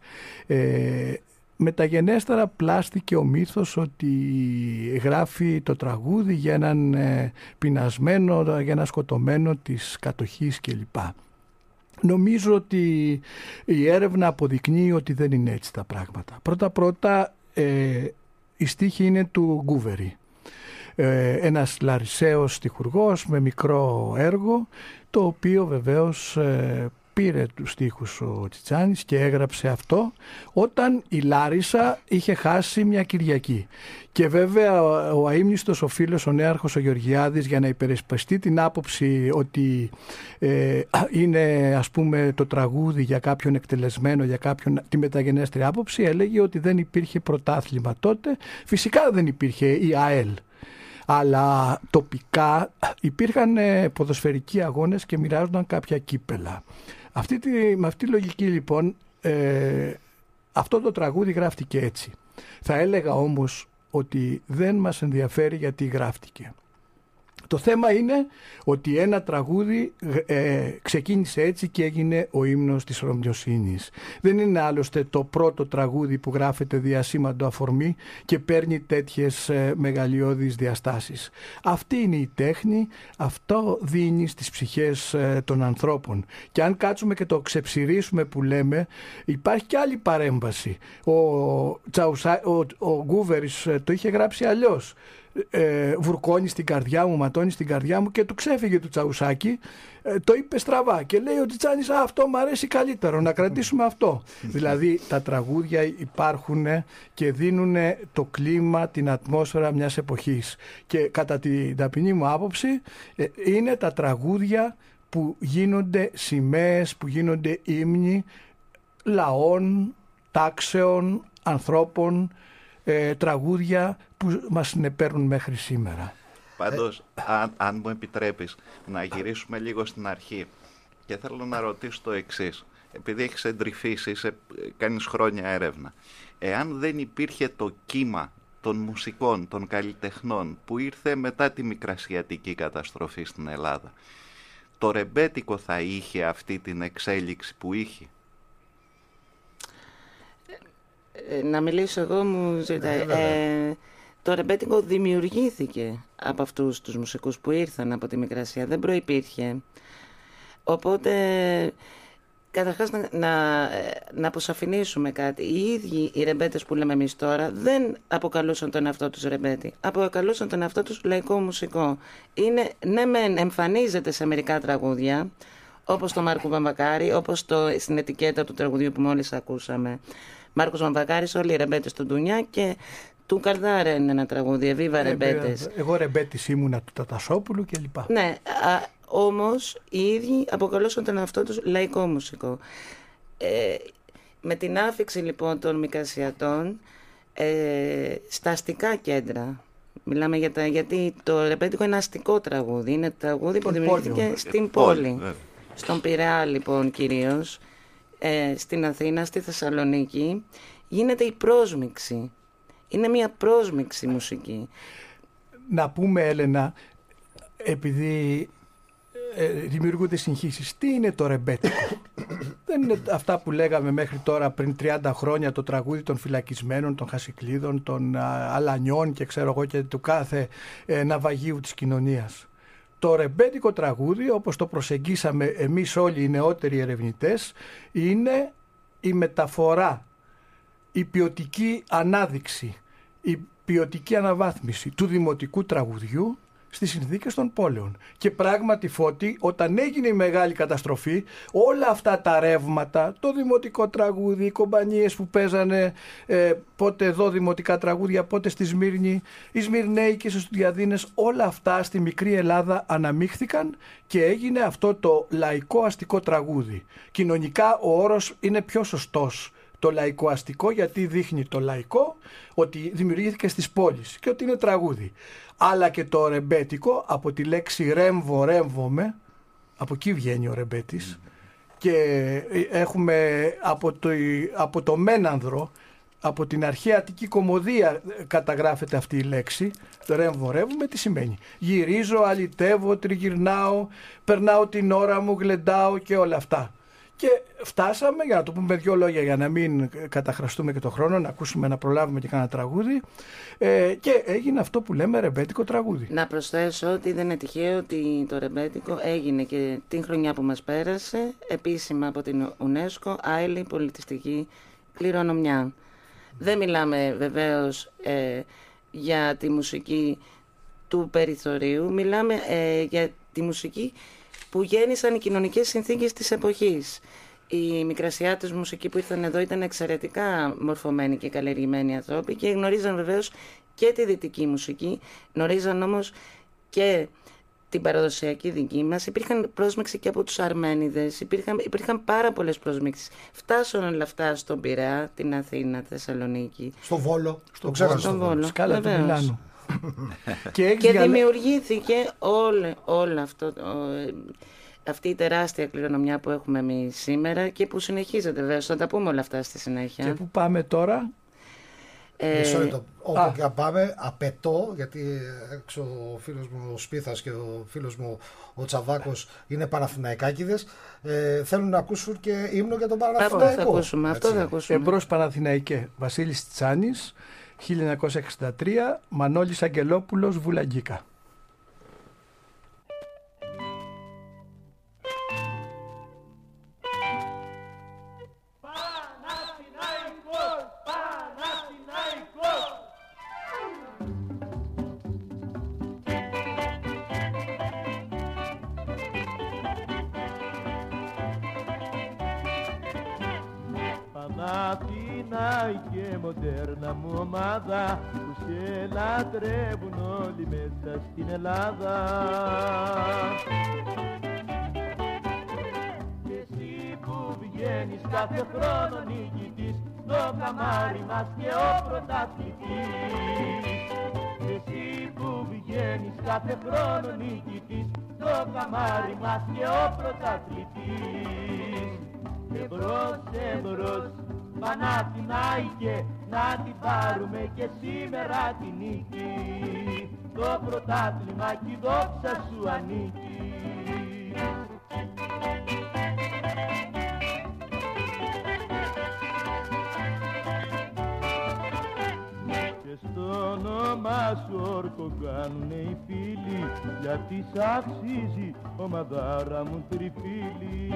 Speaker 3: Ε, Μεταγενέστερα πλάστηκε ο μύθος ότι γράφει το τραγούδι για έναν ε, πεινασμένο, για ένα σκοτωμένο της κατοχής κλπ. Νομίζω ότι η έρευνα αποδεικνύει ότι δεν είναι έτσι τα πράγματα. Πρώτα-πρώτα ε, η στίχη είναι του Γκούβερη. ε, ένας Λαρισαίος στιχουργός με μικρό έργο, το οποίο βεβαίως ε, πήρε τους στίχους ο Τσιτσάνης και έγραψε αυτό όταν η Λάρισα είχε χάσει μια Κυριακή. Και βέβαια ο αείμνηστος ο φίλος, ο νέαρχος ο Γεωργιάδης, για να υπερασπιστεί την άποψη ότι ε, είναι ας πούμε το τραγούδι για κάποιον εκτελεσμένο, για κάποιον τη μεταγενέστερη άποψη, έλεγε ότι δεν υπήρχε πρωτάθλημα τότε. Φυσικά δεν υπήρχε η ΑΕΛ. Αλλά τοπικά υπήρχαν ποδοσφαιρικοί αγώνες και μοιράζονταν κάποια κύπελα. Αυτή τη, με αυτή τη λογική λοιπόν ε, αυτό το τραγούδι γράφτηκε έτσι. Θα έλεγα όμως ότι δεν μας ενδιαφέρει γιατί γράφτηκε. Το θέμα είναι ότι ένα τραγούδι ε, ξεκίνησε έτσι και έγινε ο ύμνος της Ρωμιοσύνης. Δεν είναι άλλωστε το πρώτο τραγούδι που γράφεται διασήμαντο αφορμή και παίρνει τέτοιες ε, μεγαλειώδεις διαστάσεις. Αυτή είναι η τέχνη, αυτό δίνει στις ψυχές ε, των ανθρώπων. Και αν κάτσουμε και το ξεψηρίσουμε που λέμε, υπάρχει και άλλη παρέμβαση. Ο, Τσαουσα, ο, ο Γκούβερης ε, το είχε γράψει αλλιώς. Ε, βουρκώνει στην καρδιά μου, ματώνει στην καρδιά μου, και του ξέφυγε του Τσαουσάκη, ε, το είπε στραβά και λέει ο Τσιτσάνης, α, αυτό μου αρέσει καλύτερο, να κρατήσουμε αυτό. Δηλαδή τα τραγούδια υπάρχουν και δίνουν το κλίμα, την ατμόσφαιρα μιας εποχής, και κατά την ταπεινή μου άποψη ε, είναι τα τραγούδια που γίνονται σημαίες, που γίνονται ύμνοι λαών, τάξεων, ανθρώπων, ε, τραγούδια που μας συνεπέρνουν μέχρι σήμερα.
Speaker 8: Πάντως, αν, αν μου επιτρέπεις να γυρίσουμε λίγο στην αρχή, και θέλω να ρωτήσω το εξής. Επειδή έχεις εντρυφήσει, είσαι, κάνεις χρόνια έρευνα. Εάν δεν υπήρχε το κύμα των μουσικών, των καλλιτεχνών που ήρθε μετά τη μικρασιατική καταστροφή στην Ελλάδα, το ρεμπέτικο θα είχε αυτή την εξέλιξη που είχε?
Speaker 5: Ε, να μιλήσω εγώ, μου ζητάει. Ε, το ρεμπέτικο δημιουργήθηκε από αυτούς τους μουσικούς που ήρθαν από τη Μικρασία, δεν προϋπήρχε. Οπότε, καταρχάς να, να, να αποσαφηνίσουμε κάτι. Οι ίδιοι οι ρεμπέτες που λέμε εμείς τώρα δεν αποκαλούσαν τον εαυτό τους ρεμπέτη. Αποκαλούσαν τον εαυτό τους λαϊκό μουσικό. Είναι, ναι μεν εμφανίζεται σε μερικά τραγούδια, όπως το Μάρκο Βαμβακάρη, όπως το, στην ετικέτα του τραγουδιού που μόλις ακούσαμε. Μάρκος Βαμβακάρης, όλοι οι ρεμπέτες του Ντουνιά, και του Καρδάρα είναι ένα τραγούδι, Εβίβα ρεμπέτες.
Speaker 3: Εγώ ρεμπέτης ήμουνα του Τατασόπουλου κλπ.
Speaker 5: Ναι, α, όμως οι ίδιοι αποκαλούσαν τον εαυτό τους λαϊκό μουσικό. Ε, με την άφιξη λοιπόν των Μικρασιατών ε, στα αστικά κέντρα, μιλάμε για τα, γιατί το ρεμπέτικο είναι αστικό τραγούδι, είναι τραγούδι που δημιουργήθηκε στην πόλη. πόλη. Στον Πειραιά λοιπόν κυρίως, ε, στην Αθήνα, στη Θεσσαλονίκη, γίνεται η πρόσμιξη. Είναι μια πρόσμιξη μουσική.
Speaker 3: Να πούμε, Έλενα, επειδή ε, δημιουργούνται συγχύσεις, τι είναι το ρεμπέτικο? Δεν είναι αυτά που λέγαμε μέχρι τώρα πριν τριάντα χρόνια, το τραγούδι των φυλακισμένων, των χασικλίδων, των α, αλανιών και ξέρω εγώ και του κάθε ε, ναυαγίου της κοινωνίας. Το ρεμπέτικο τραγούδι, όπως το προσεγγίσαμε εμείς όλοι οι νεότεροι ερευνητές, είναι η μεταφορά, η ποιοτική ανάδειξη, η ποιοτική αναβάθμιση του δημοτικού τραγουδιού στις συνθήκες των πόλεων. Και πράγματι, Φώτη, όταν έγινε η μεγάλη καταστροφή, όλα αυτά τα ρεύματα, το δημοτικό τραγούδι, οι κομπανίες που παίζανε ε, πότε εδώ δημοτικά τραγούδια, πότε στη Σμύρνη, οι Σμυρναίοι στους Στουδιαδίνες, όλα αυτά στη μικρή Ελλάδα αναμίχθηκαν και έγινε αυτό το λαϊκό αστικό τραγούδι. Κοινωνικά ο όρος είναι πιο σωστός, το λαϊκό αστικό, γιατί δείχνει το λαϊκό ότι δημιουργήθηκε στις πόλεις και ότι είναι τραγούδι. Αλλά και το ρεμπέτικο, από τη λέξη ρέμβο, ρέμβομαι, από εκεί βγαίνει ο ρεμπέτης, mm. και έχουμε από το, από το Μένανδρο, από την αρχαία Αττική κωμωδία καταγράφεται αυτή η λέξη, το ρέμβο, ρέμβομαι, τι σημαίνει? Γυρίζω, αλητεύω, τριγυρνάω, περνάω την ώρα μου, γλεντάω και όλα αυτά. Και φτάσαμε, για να το πούμε δυο λόγια για να μην καταχραστούμε και το χρόνο, να ακούσουμε, να προλάβουμε και κάνα τραγούδι, ε, και έγινε αυτό που λέμε ρεμπέτικο τραγούδι.
Speaker 5: Να προσθέσω ότι δεν είναι τυχαίο ότι το ρεμπέτικο έγινε και την χρονιά που μας πέρασε επίσημα από την UNESCO άειλη πολιτιστική κληρονομιά. Δεν μιλάμε βεβαίως ε, για τη μουσική του περιθωρίου, μιλάμε ε, για τη μουσική που γέννησαν οι κοινωνικές συνθήκες της εποχής. Οι μικρασιάτες μουσικοί που ήρθαν εδώ ήταν εξαιρετικά μορφωμένοι και καλλιεργημένοι άνθρωποι και γνωρίζαν βεβαίως και τη δυτική μουσική, γνωρίζαν όμως και την παραδοσιακή δική μας. Υπήρχαν πρόσμιξη και από τους Αρμένιδες, υπήρχαν, υπήρχαν πάρα πολλές πρόσμιξεις. Φτάσαν όλα αυτά στον Πειραιά, την Αθήνα, τη Θεσσαλονίκη.
Speaker 4: Στο Βόλο,
Speaker 3: στο
Speaker 4: Βόλο,
Speaker 5: στο Βόλο,
Speaker 3: σκάλα του Μιλάνου.
Speaker 5: και και διαλέ... δημιουργήθηκε όλο, όλο αυτό, αυτή η τεράστια κληρονομιά που έχουμε εμείς σήμερα και που συνεχίζεται βέβαια. Θα τα πούμε όλα αυτά στη συνέχεια.
Speaker 3: Και που πάμε τώρα?
Speaker 4: Ε, Μισό λεπτό. Όπου και πάμε, απαιτώ, γιατί έξω ο φίλος μου ο Σπίθας και ο φίλος μου ο Τσαβάκος είναι Παναθηναϊκάκηδες, ε, θέλουν να ακούσουν και ύμνο για τον Παναθηναϊκό.
Speaker 5: Αυτό θα ακούσουμε. Αυτό θα ακούσουμε.
Speaker 3: Εμπρός Παναθηναϊκέ, Βασίλης Τσάνης, χίλια εννιακόσια εξήντα τρία, Μανώλης Αγγελόπουλος, Βουλαγγίκα.
Speaker 9: Παναθηναϊκέ, μοντέρνα μου ομάδα, που σε λατρεύουν όλοι μέσα στην Ελλάδα. Και εσύ που βγαίνεις κάθε χρόνο νικητής, στο καμάρι μας και ο πρωταθλητής. Και εσύ που βγαίνεις κάθε χρόνο νικητής, στο καμάρι μας και ο πρωταθλητής. Εμπρός, εμπρός, Παναθηναϊκέ, να την πάρουμε και σήμερα τη νίκη. Το πρωτάθλημα κι η δόξα σου ανήκει. Και στο όνομα σου όρκο κάνουνε οι φίλοι, γιατί σ' αξίζει ομαδάρα μου τριφύλι.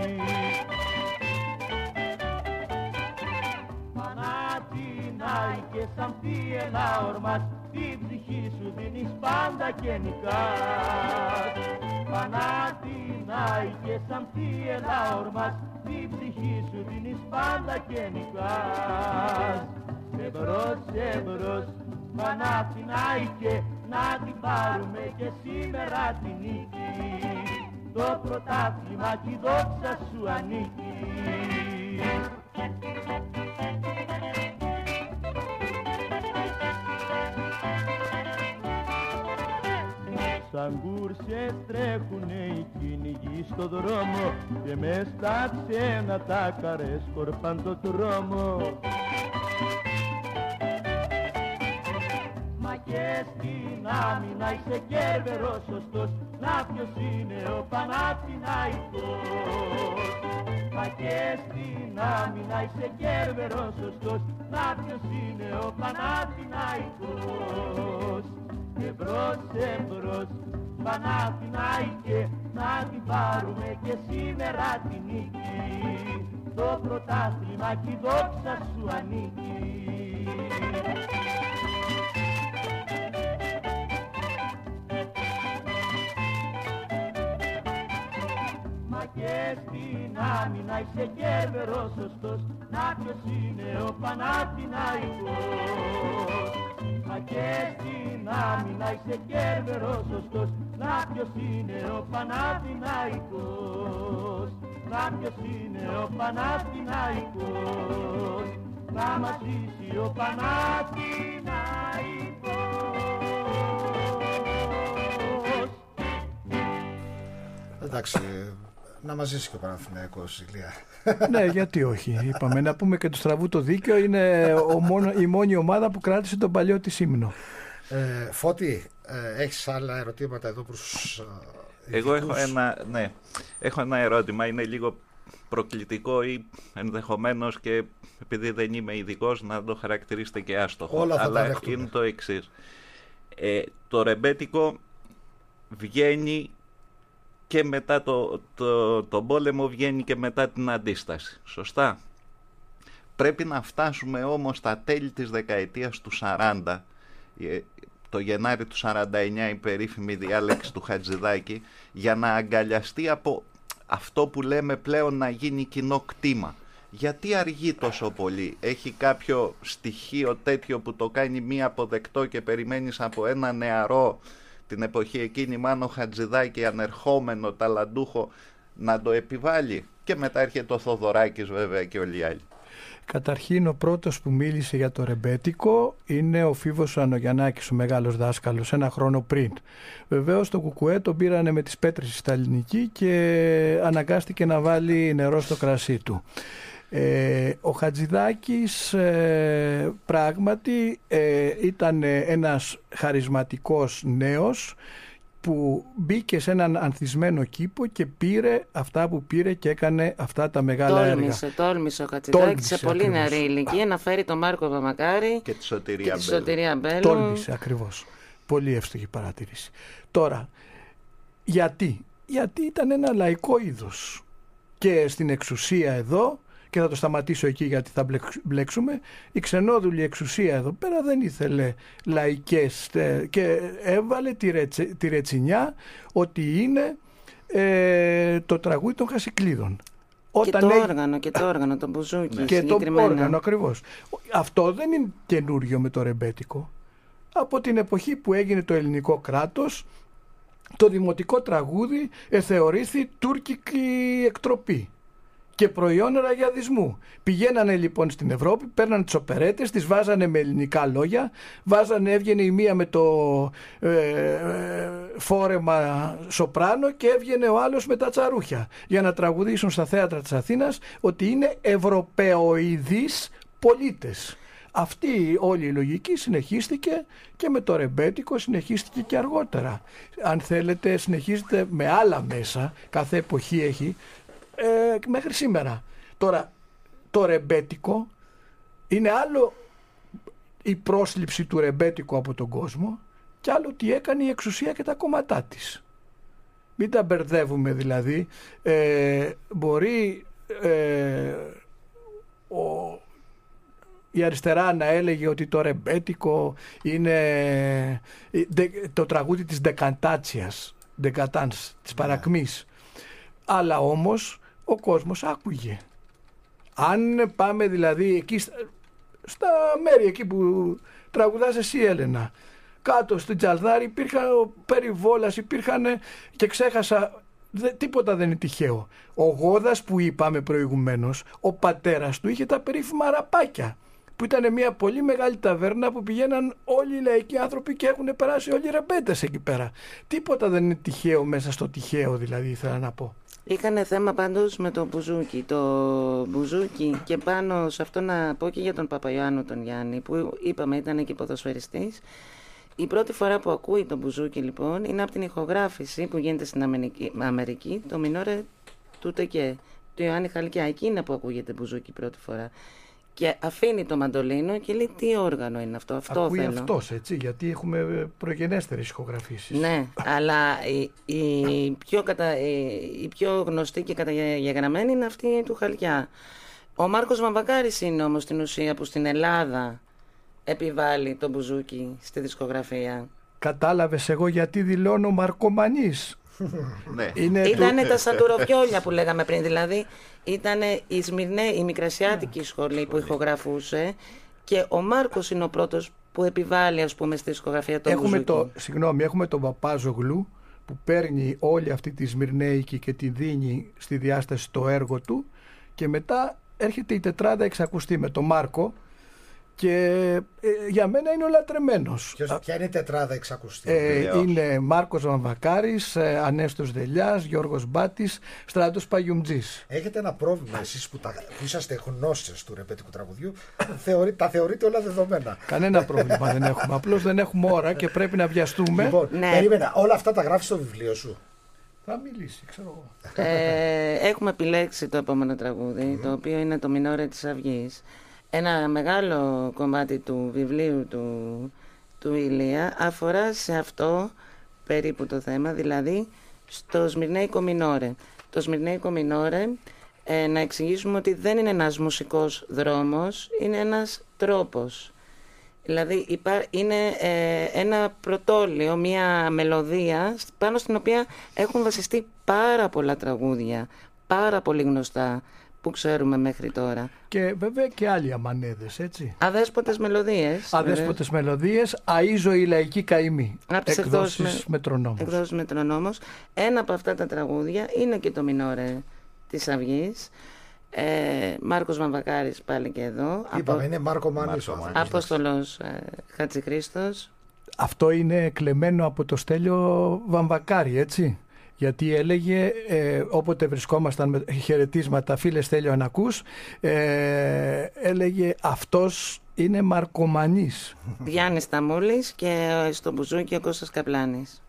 Speaker 9: Παναθηναϊκέ, σαν θύελα ορμάς, την ψυχή σου δίνεις πάντα και νικάς. Παναθηναϊκέ, σαν θύελα ορμάς, την ψυχή σου δίνεις πάντα και νικάς. Εμπρός, εμπρός, Παναθηναϊκέ, να την πάρουμε και σήμερα τη νίκη. Το πρωτάθλημα κι η δόξα σου ανήκει. Σαν κούρσες τρέχουνε οι κυνηγοί στο δρόμο και μες στα ξένα τα καρές σκορπάν το τρόμο. Μα και στην άμυνα είσαι κέρβερος σωστός, να ποιος είναι ο Παναθηναϊκός. Μα και στην άμυνα είσαι κέρβερος σωστός, να ποιος είναι ο Παναθηναϊκός. Εμπρός, εμπρός, Παναθηναϊκέ, να την πάρουμε και σήμερα τη νίκη. Το πρωτάθλημα κι η δόξα σου ανήκει. Μα και στην άμυνα είσαι κέρβερος σωστός, να ποιος είναι ο Παναθηναϊκός. Μα και στην άμυνα είσαι κέρβερος σωστός, να ποιος είναι ο Παναθηναϊκός. Να ποιος είναι ο Παναθηναϊκός, να μας ζήσει ο Παναθηναϊκός.
Speaker 4: Εντάξει, να μας ζήσει και ο Παναθηναϊκός, Ηλία.
Speaker 3: Ναι, γιατί όχι. Είπαμε να πούμε και του στραβού το δίκαιο. Είναι ο μόνο, η μόνη ομάδα που κράτησε τον παλιό της ύμνο.
Speaker 4: Ε, Φώτη, ε, έχεις άλλα ερωτήματα εδώ προς ε,
Speaker 8: Εγώ έχω ένα, ναι, έχω ένα ερώτημα. Είναι λίγο προκλητικό ή ενδεχομένως, και επειδή δεν είμαι ειδικός, να το χαρακτηρίσετε και άστοχο.
Speaker 4: Όλα θα
Speaker 8: αλλά
Speaker 4: τα δεχτούμε.
Speaker 8: Είναι το εξής. Ε, το ρεμπέτικο βγαίνει και μετά το, το, το πόλεμο, βγαίνει και μετά την αντίσταση. Σωστά. Πρέπει να φτάσουμε όμως στα τέλη της δεκαετίας του σαράντα, το Γενάρη του σαράντα εννιά η περίφημη διάλεξη του Χατζηδάκη για να αγκαλιαστεί από αυτό που λέμε πλέον να γίνει κοινό κτήμα. Γιατί αργεί τόσο πολύ? Έχει κάποιο στοιχείο τέτοιο που το κάνει μη αποδεκτό και περιμένεις από ένα νεαρό την εποχή εκείνη Μάνο Χατζηδάκη, ανερχόμενο ταλαντούχο, να το επιβάλλει? Και μετά έρχεται ο Θοδωράκης βέβαια και όλοι οι άλλοι.
Speaker 3: Καταρχήν ο πρώτος που μίλησε για το ρεμπέτικο είναι ο Φίβος Ανογιαννάκης, ο μεγάλος δάσκαλος, ένα χρόνο πριν. Βεβαίως το κουκουέ τον πήρανε με τις πέτρες στα ελληνική και αναγκάστηκε να βάλει νερό στο κρασί του. Ε, ο Χατζηδάκης ε, πράγματι ε, ήταν ένας χαρισματικός νέος που μπήκε σε έναν ανθισμένο κήπο και πήρε αυτά που πήρε και έκανε αυτά τα μεγάλα
Speaker 5: τόλμησε,
Speaker 3: έργα.
Speaker 5: Τόλμησε, τόλμησε ο Χατζηδάκης σε πολύ
Speaker 3: ακριβώς.
Speaker 5: νεαρή ηλικία να φέρει τον Μάρκο Παπαμακάρη
Speaker 8: Και τη Σωτηρία,
Speaker 5: και τη Σωτηρία Μπέλου.
Speaker 3: Τόλμησε ακριβώς. Πολύ εύστοχη παρατήρηση. Τώρα, γιατί? Γιατί ήταν ένα λαϊκό είδος. Και στην εξουσία εδώ, και θα το σταματήσω εκεί γιατί θα μπλέξουμε, η ξενόδουλη εξουσία εδώ πέρα δεν ήθελε λαϊκές και έβαλε τη, ρετσε, τη ρετσινιά ότι είναι ε, το τραγούδι των Χασικλείδων.
Speaker 5: Και το έ... όργανο, και το όργανο, το μπουζούκι.
Speaker 3: Και το όργανο ακριβώς. Αυτό δεν είναι καινούριο με το ρεμπέτικο. Από την εποχή που έγινε το ελληνικό κράτος, το δημοτικό τραγούδι εθεωρήθη τουρκική εκτροπή και προϊόν ραγιαδισμού. Πηγαίνανε λοιπόν στην Ευρώπη, παίρνανε τις οπερέτες, τις βάζανε με ελληνικά λόγια, βάζανε, έβγαινε η μία με το ε, ε, φόρεμα σοπράνο και έβγαινε ο άλλος με τα τσαρούχια, για να τραγουδήσουν στα θέατρα της Αθήνας ότι είναι ευρωπαιοειδείς πολίτες. Αυτή όλη η λογική συνεχίστηκε και με το ρεμπέτικο, συνεχίστηκε και αργότερα. Αν θέλετε συνεχίζεται με άλλα μέσα, κάθε εποχή έχει, Ε, μέχρι σήμερα. Τώρα το ρεμπέτικο είναι άλλο η πρόσληψη του ρεμπέτικου από τον κόσμο και άλλο τι έκανε η εξουσία και τα κόμματά της. Μην τα μπερδεύουμε δηλαδή. Ε, μπορεί ε, ο, η αριστερά να έλεγε ότι το ρεμπέτικο είναι το τραγούδι της ντεκαντάτσιας, ντεκατάνς, της παρακμής. Αλλά όμως ο κόσμος άκουγε. Αν πάμε δηλαδή εκεί στα μέρη εκεί που τραγουδάς εσύ Έλενα, κάτω στην Τζαλδάρη υπήρχαν περιβόλας, υπήρχαν και ξέχασα, δε, τίποτα δεν είναι τυχαίο. Ο Γόδας που είπαμε προηγουμένως, ο πατέρας του είχε τα περίφημα αραπάκια, που ήταν μια πολύ μεγάλη ταβέρνα που πηγαίναν όλοι οι λαϊκοί άνθρωποι και έχουν περάσει όλοι οι ρεμπέτες εκεί πέρα. Τίποτα δεν είναι τυχαίο μέσα στο τυχαίο, δηλαδή ήθελα να πω.
Speaker 5: Είχανε θέμα πάντως με το μπουζούκι. Το μπουζούκι, και πάνω σε αυτό να πω και για τον Παπαϊωάννου τον Γιάννη, που είπαμε ήταν και ποδοσφαιριστής. Η πρώτη φορά που ακούει το μπουζούκι λοιπόν είναι από την ηχογράφηση που γίνεται στην Αμερική, Αμερική το μινόρε του Τεκέ, του Ιωάννη Χαλκιά. Εκεί είναι που ακούγεται μπουζούκι πρώτη φορά. Και αφήνει το μαντολίνο και λέει τι όργανο είναι αυτό. Αυτό
Speaker 3: ακούει
Speaker 5: θέλω.
Speaker 3: Αυτός έτσι, γιατί έχουμε προγενέστερες ηχογραφήσεις.
Speaker 5: Ναι, αλλά η, η, πιο κατα, η, η πιο γνωστή και καταγεγραμμένη είναι αυτή του Χαλκιά. Ο Μάρκος Βαμβακάρης είναι όμως στην ουσία που στην Ελλάδα επιβάλλει το μπουζούκι στη δισκογραφία.
Speaker 3: Κατάλαβες εγώ γιατί δηλώνω Μαρκομανής.
Speaker 8: Ναι.
Speaker 5: Ήτανε τα σατουροβιόλια που λέγαμε πριν, δηλαδή ήτανε η Σμυρνέ, η μικρασιάτικη σχολή που ηχογραφούσε και ο Μάρκος είναι ο πρώτος που επιβάλλει, ας πούμε, στη δισκογραφία το
Speaker 3: έχουμε
Speaker 5: μπουζούκι.
Speaker 3: το, Συγγνώμη, έχουμε τον Παπάζογλου που παίρνει όλη αυτή τη Σμυρνέικη και τη δίνει στη διάσταση στο έργο του και μετά έρχεται η τετράδα εξακουστή με τον Μάρκο και ε, για μένα είναι ο λατρεμένος.
Speaker 4: Ποιος, ποια είναι η τετράδα εξακουστή?
Speaker 3: Ε, είναι Μάρκος Βαμβακάρης, ε, Ανέστος Δελιάς, Γιώργος Μπάτης, Στράτος Παγιουμτζής.
Speaker 4: Έχετε ένα πρόβλημα εσείς που, τα, που είσαστε γνώστες του ρεμπέτικου τραγουδιού, θεωρεί, τα θεωρείτε όλα δεδομένα.
Speaker 3: Κανένα πρόβλημα δεν έχουμε, απλώς δεν έχουμε ώρα και πρέπει να βιαστούμε.
Speaker 4: Λοιπόν,
Speaker 5: Ναι.
Speaker 4: περίμενα, όλα αυτά τα γράφεις στο βιβλίο σου?
Speaker 3: Θα μιλήσει, ξέρω εγώ.
Speaker 5: Ε, έχουμε επιλέξει το επόμενο τραγούδι, το οποίο είναι το Μινόρε της Αυγής. Ένα μεγάλο κομμάτι του βιβλίου του, του Ηλία αφορά σε αυτό περίπου το θέμα, δηλαδή στο Σμυρνέικο Μινόρε. Το Σμυρνέικο Μινόρε, ε, να εξηγήσουμε ότι δεν είναι ένας μουσικός δρόμος, είναι ένας τρόπος. Δηλαδή υπά, είναι ε, ένα πρωτόλιο, μια μελωδία πάνω στην οποία έχουν βασιστεί πάρα πολλά τραγούδια, πάρα πολύ γνωστά που ξέρουμε μέχρι τώρα.
Speaker 3: Και βέβαια και άλλοι αμανέδες, έτσι.
Speaker 5: Αδέσποτες μελωδίες.
Speaker 3: Αδέσποτες μελωδίες, αΐζω η λαϊκή καημή. Εκδόσεις με... Μετρονόμος.
Speaker 5: Εκδόσεις Μετρονόμος. Ένα από αυτά τα τραγούδια είναι και το Μινόρε της Αυγής. Ε, Μάρκος Βαμβακάρης πάλι και εδώ.
Speaker 4: Είπαμε,
Speaker 5: από...
Speaker 4: είναι Μάρκο Μάνης.
Speaker 5: Απόστολος ε, Χατζηχρήστος.
Speaker 3: Αυτό είναι κλεμμένο από το Στέλιο Βαμβακάρη, έτσι. Γιατί έλεγε, ε, όποτε βρισκόμασταν με χαιρετίσματα, φίλε Στέλιο αν ακούς, ε, έλεγε αυτός είναι Μαρκομανής.
Speaker 5: Γιάννης Ταμούλης και στο μπουζούκι ο Κώστας Καπλάνης.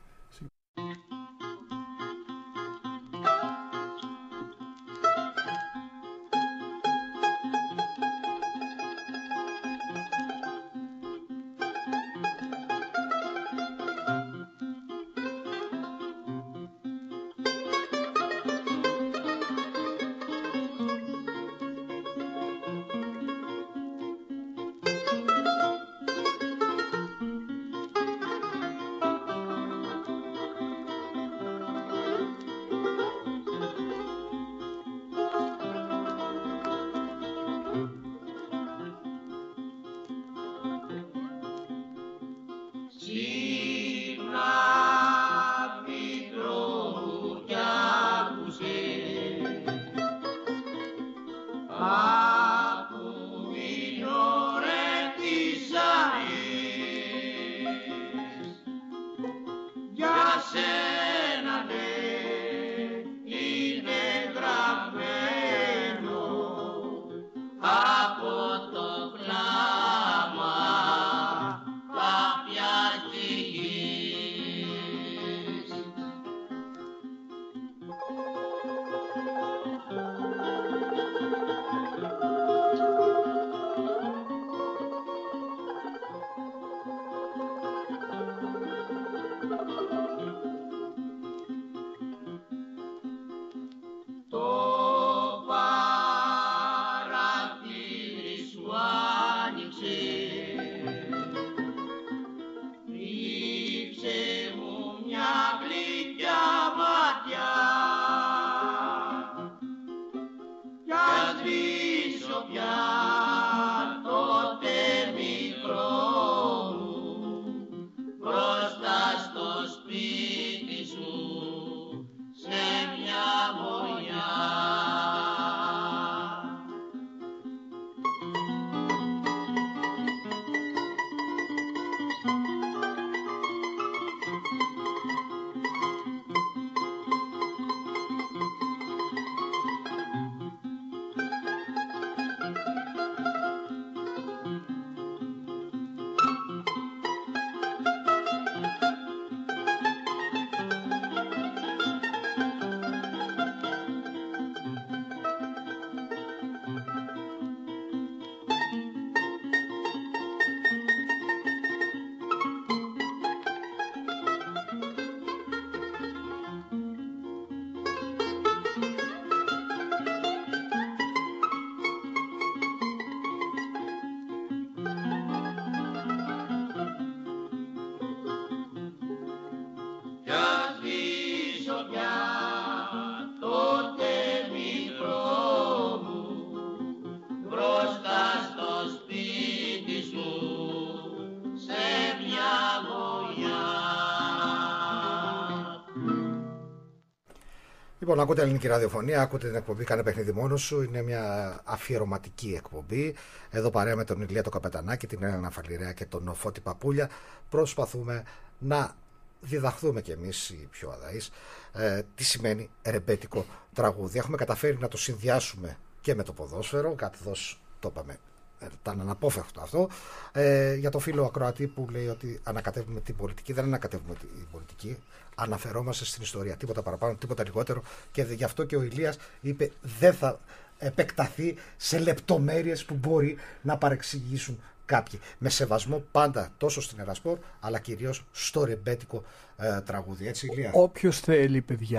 Speaker 4: Λοιπόν, ακούτε ελληνική ραδιοφωνία, ακούτε την εκπομπή Κάνε παιχνίδι μόνος σου. Είναι μια αφιερωματική εκπομπή. Εδώ παρέα με τον Ηλία το Καπετανάκη, την Έλενα Φαλιρέα και τον Φώτη Παπούλια προσπαθούμε να διδαχθούμε κι εμείς οι πιο αδαείς ε, τι σημαίνει ρεμπέτικο τραγούδι. Έχουμε καταφέρει να το συνδυάσουμε και με το ποδόσφαιρο, καθώς το είπαμε, ήταν αναπόφευκτο αυτό. Ε, για το φίλο ακροατή που λέει ότι ανακατεύουμε την πολιτική, δεν ανακατεύουμε την πολιτική. Αναφερόμαστε στην ιστορία. Τίποτα παραπάνω, τίποτα λιγότερο. Και γι' αυτό και ο Ηλίας είπε δεν θα επεκταθεί σε λεπτομέρειες που μπορεί να παρεξηγήσουν κάποιοι. Με σεβασμό πάντα τόσο στην Ερασπορ αλλά κυρίως στο ρεμπέτικο ε, τραγούδι. Έτσι, Ηλία.
Speaker 3: Όποιος θέλει, παιδιά,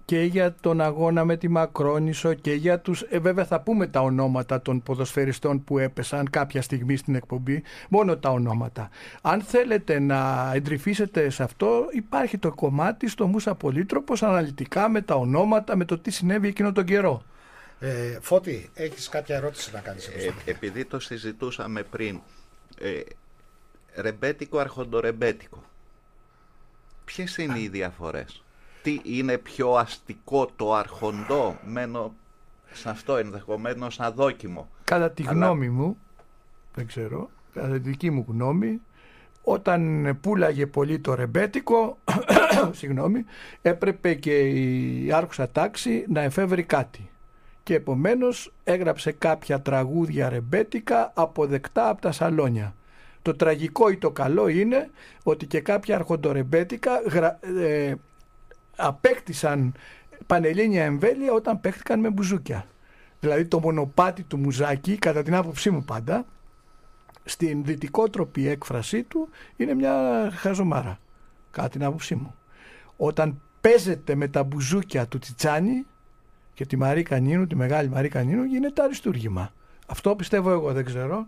Speaker 3: και για τον αγώνα με τη Μακρόνισσο και για τους... Ε, βέβαια θα πούμε τα ονόματα των ποδοσφαιριστών που έπεσαν κάποια στιγμή στην εκπομπή, μόνο τα ονόματα. Αν θέλετε να εντρυφήσετε σε αυτό, υπάρχει το κομμάτι στο Μούσα Πολύτροπος αναλυτικά με τα ονόματα, με το τι συνέβη εκείνο τον καιρό.
Speaker 4: Ε, Φώτη, έχεις κάποια ερώτηση να κάνεις?
Speaker 8: Ε, επειδή το συζητούσαμε πριν, ε, ρεμπέτικο, αρχοντορεμπέτικο, ποιες είναι Α. οι διαφορές? Τι είναι πιο αστικό το αρχοντό? Μένω σε αυτό, ενδεχομένως αδόκιμο.
Speaker 3: Κατά τη
Speaker 8: Αλλά...
Speaker 3: γνώμη μου, δεν ξέρω, κατά τη δική μου γνώμη, όταν πουλάγε πολύ το ρεμπέτικο, συγγνώμη, έπρεπε και η άρχουσα τάξη να εφεύρει κάτι. Και επομένως έγραψε κάποια τραγούδια ρεμπέτικα αποδεκτά από τα σαλόνια. Το τραγικό ή το καλό είναι ότι και κάποια αρχοντορεμπέτικα γρα, ε, απέκτησαν πανελλήνια εμβέλεια όταν παίχτηκαν με μπουζούκια. Δηλαδή το μονοπάτι του Μουζάκη, κατά την άποψή μου πάντα, στην δυτικότροπη έκφρασή του είναι μια χαζομάρα, κατά την άποψή μου. Όταν παίζεται με τα μπουζούκια του Τσιτσάνι και τη Μαρή Κανίνου, τη μεγάλη Μαρή Κανίνου, γίνεται αριστούργημα. Αυτό πιστεύω εγώ, δεν ξέρω.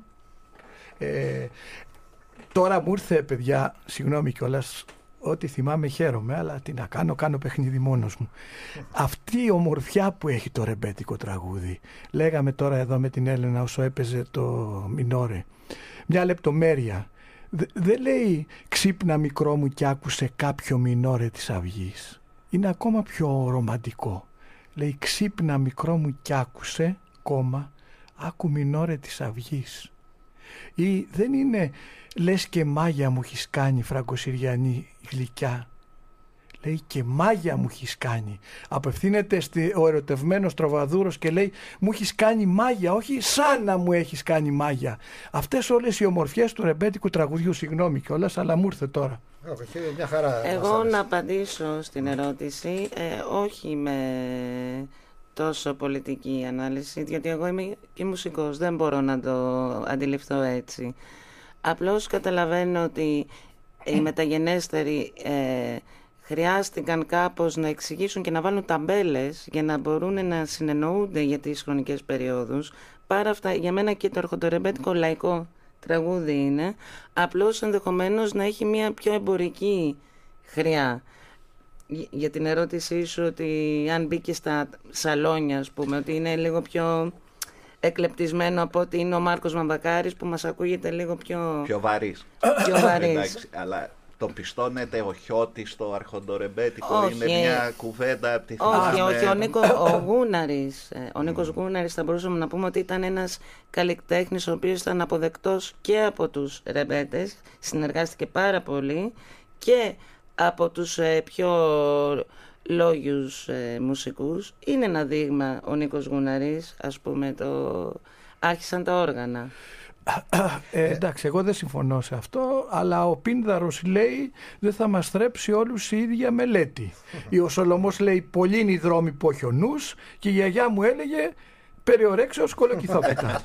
Speaker 3: Ε, τώρα μου ήρθε, παιδιά, συγγνώμη κιόλας, ό,τι θυμάμαι χαίρομαι, αλλά τι να κάνω, κάνω παιχνίδι μόνος μου. Αυτή η ομορφιά που έχει το ρεμπέτικο τραγούδι, λέγαμε τώρα εδώ με την Έλενα όσο έπαιζε το Μινόρε, μια λεπτομέρεια. Δε, δεν λέει ξύπνα μικρό μου κι άκουσε κάποιο Μινόρε της Αυγής. Είναι ακόμα πιο ρομαντικό. Λέει ξύπνα μικρό μου κι άκουσε, κόμμα, άκου Μινόρε της Αυγής. Ή δεν είναι λες και μάγια μου έχεις κάνει φραγκοσυριανή γλυκιά. Λέει και μάγια μου έχεις κάνει. Απευθύνεται στη, ο ερωτευμένος τροβαδούρος και λέει μου έχεις κάνει μάγια, όχι σαν να μου έχεις κάνει μάγια. Αυτές όλες οι ομορφιές του ρεμπέτικου τραγουδιού, συγγνώμη κιόλας, αλλά μου ήρθε τώρα.
Speaker 4: Μια χαρά.
Speaker 5: Εγώ να απαντήσω στην ερώτηση, ε, όχι με τόσο πολιτική ανάλυση, διότι εγώ είμαι και μουσικός, δεν μπορώ να το αντιληφθώ έτσι. Απλώς καταλαβαίνω ότι οι μεταγενέστεροι ε, χρειάστηκαν κάπως να εξηγήσουν και να βάλουν ταμπέλες για να μπορούν να συνεννοούνται για τις χρονικές περιόδους. Πάρα αυτά, για μένα και το αρχοντορεμπέτικο λαϊκό τραγούδι είναι, απλώς ενδεχομένως να έχει μια πιο εμπορική χρειά. Για την ερώτησή σου ότι αν μπήκε στα σαλόνια, ας πούμε, ότι είναι λίγο πιο εκλεπτισμένο από ότι είναι ο Μάρκος Μαμβακάρης που μας ακούγεται λίγο πιο...
Speaker 8: Πιο βαρύς.
Speaker 5: Πιο βαρύς.
Speaker 8: Εντάξει, αλλά τον πιστώνεται ο Χιώτης στο αρχοντορεμπέτικο,
Speaker 5: όχι,
Speaker 8: είναι μια κουβέντα από τη
Speaker 5: όχι, όχι, ο, Νίκο, ο Γούναρης, ο Νίκος mm. Γούναρης θα μπορούσαμε να πούμε ότι ήταν ένας καλλιτέχνης ο οποίος ήταν αποδεκτός και από τους ρεμπέτες, συνεργάστηκε πάρα πολύ και από τους ε, πιο λόγιους ε, μουσικούς. Είναι ένα δείγμα ο Νίκος Γούναρης, ας πούμε, το... άρχισαν τα όργανα.
Speaker 3: Ε, εντάξει, εγώ δεν συμφωνώ σε αυτό, αλλά ο Πίνδαρος λέει δεν θα μας θρέψει όλους η ίδια μελέτη. Ο Σολωμός λέει πολλοί είναι οι δρόμοι που όχι ο νους, και η γιαγιά μου έλεγε περιορέξεως κολοκυθόπιτα.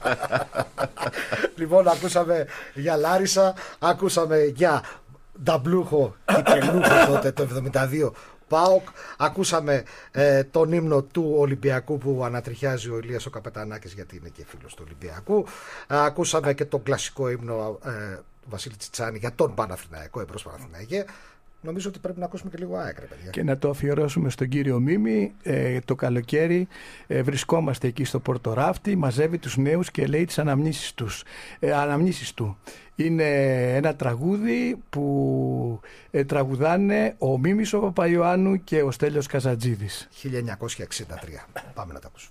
Speaker 4: Λοιπόν, ακούσαμε για Λάρισα, ακούσαμε για Νταμπλούχο ή Τελούχο τότε το εβδομήντα δύο ΠΑΟΚ, ακούσαμε ε, τον ύμνο του Ολυμπιακού που ανατριχιάζει ο Ηλίας ο Καπετανάκης γιατί είναι και φίλος του Ολυμπιακού, ε, ακούσαμε και τον κλασικό ύμνο ε, Βασίλη Τσιτσάνη για τον Παναθηναϊκό, εμπρός Παναθηναϊκέ. Νομίζω ότι πρέπει να ακούσουμε και λίγο ΑΕΚ, ρε παιδιά. Και να το αφιερώσουμε στον κύριο Μίμη. Ε, το καλοκαίρι ε, βρισκόμαστε εκεί στο Πορτοράφτη, μαζεύει τους νέους και λέει τις αναμνήσεις, τους, ε, αναμνήσεις του. Είναι ένα τραγούδι που ε, τραγουδάνε ο Μίμης ο Παπαϊωάννου και ο Στέλιος Καζατζίδης. χίλια εννιακόσια εξήντα τρία. Πάμε να τα ακούσουμε.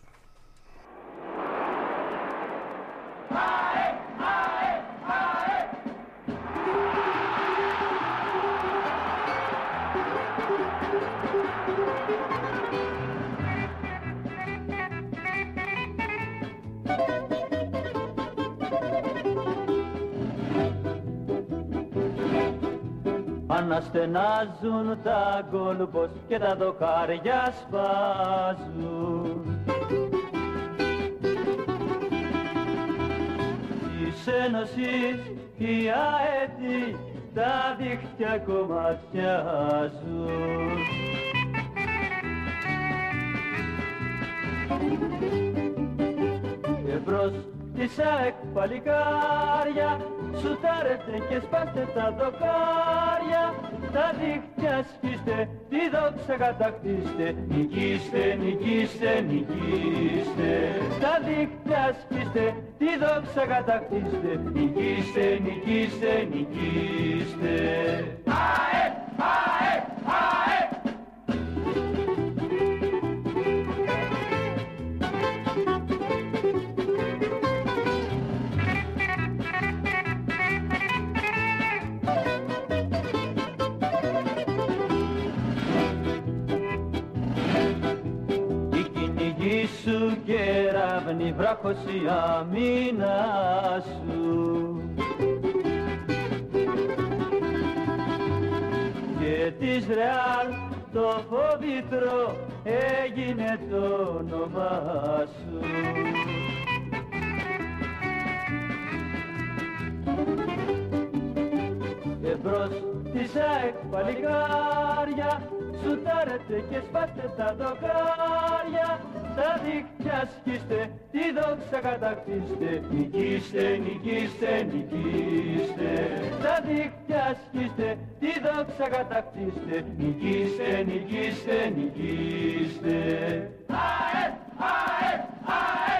Speaker 9: Αναστενάζουν τα γκολμπος και τα δοκάρια σπάζουν. Της Ένωσης οι αέτοι τα δίχτυα κομματιάζουν. Εμπρός της ΑΕΚ παλικάρια, σουτάρετε και σπάστε τα δοκάρια, τα δίχτυα σκίστε, τη δόξα κατακτήστε, νικήστε, νικήστε, νικήστε. Τα δίχτυα σκίστε, τη δόξα κατακτήστε, νικήστε, νικήστε, νικήστε. ΑΕ, ΑΕ, ΑΕ. Σου κεραύνη βράχος η αμήνα σου και της Ρεάλ το φοβήτρο έγινε το όνομά σου. Εμπρός της ΑΕΚ παλικάρια, σουτάρετε και σπάστε τα δοκάρια, τα δίχτυα σκίστε, τη δόξα κατακτήστε, νικήστε, νικήστε, νικήστε. Τα δίχτυα σκίστε, τη δόξα κατακτήστε, νικήστε, νικήστε, νικήστε. ΑΕ, ΑΕ, ΑΕ.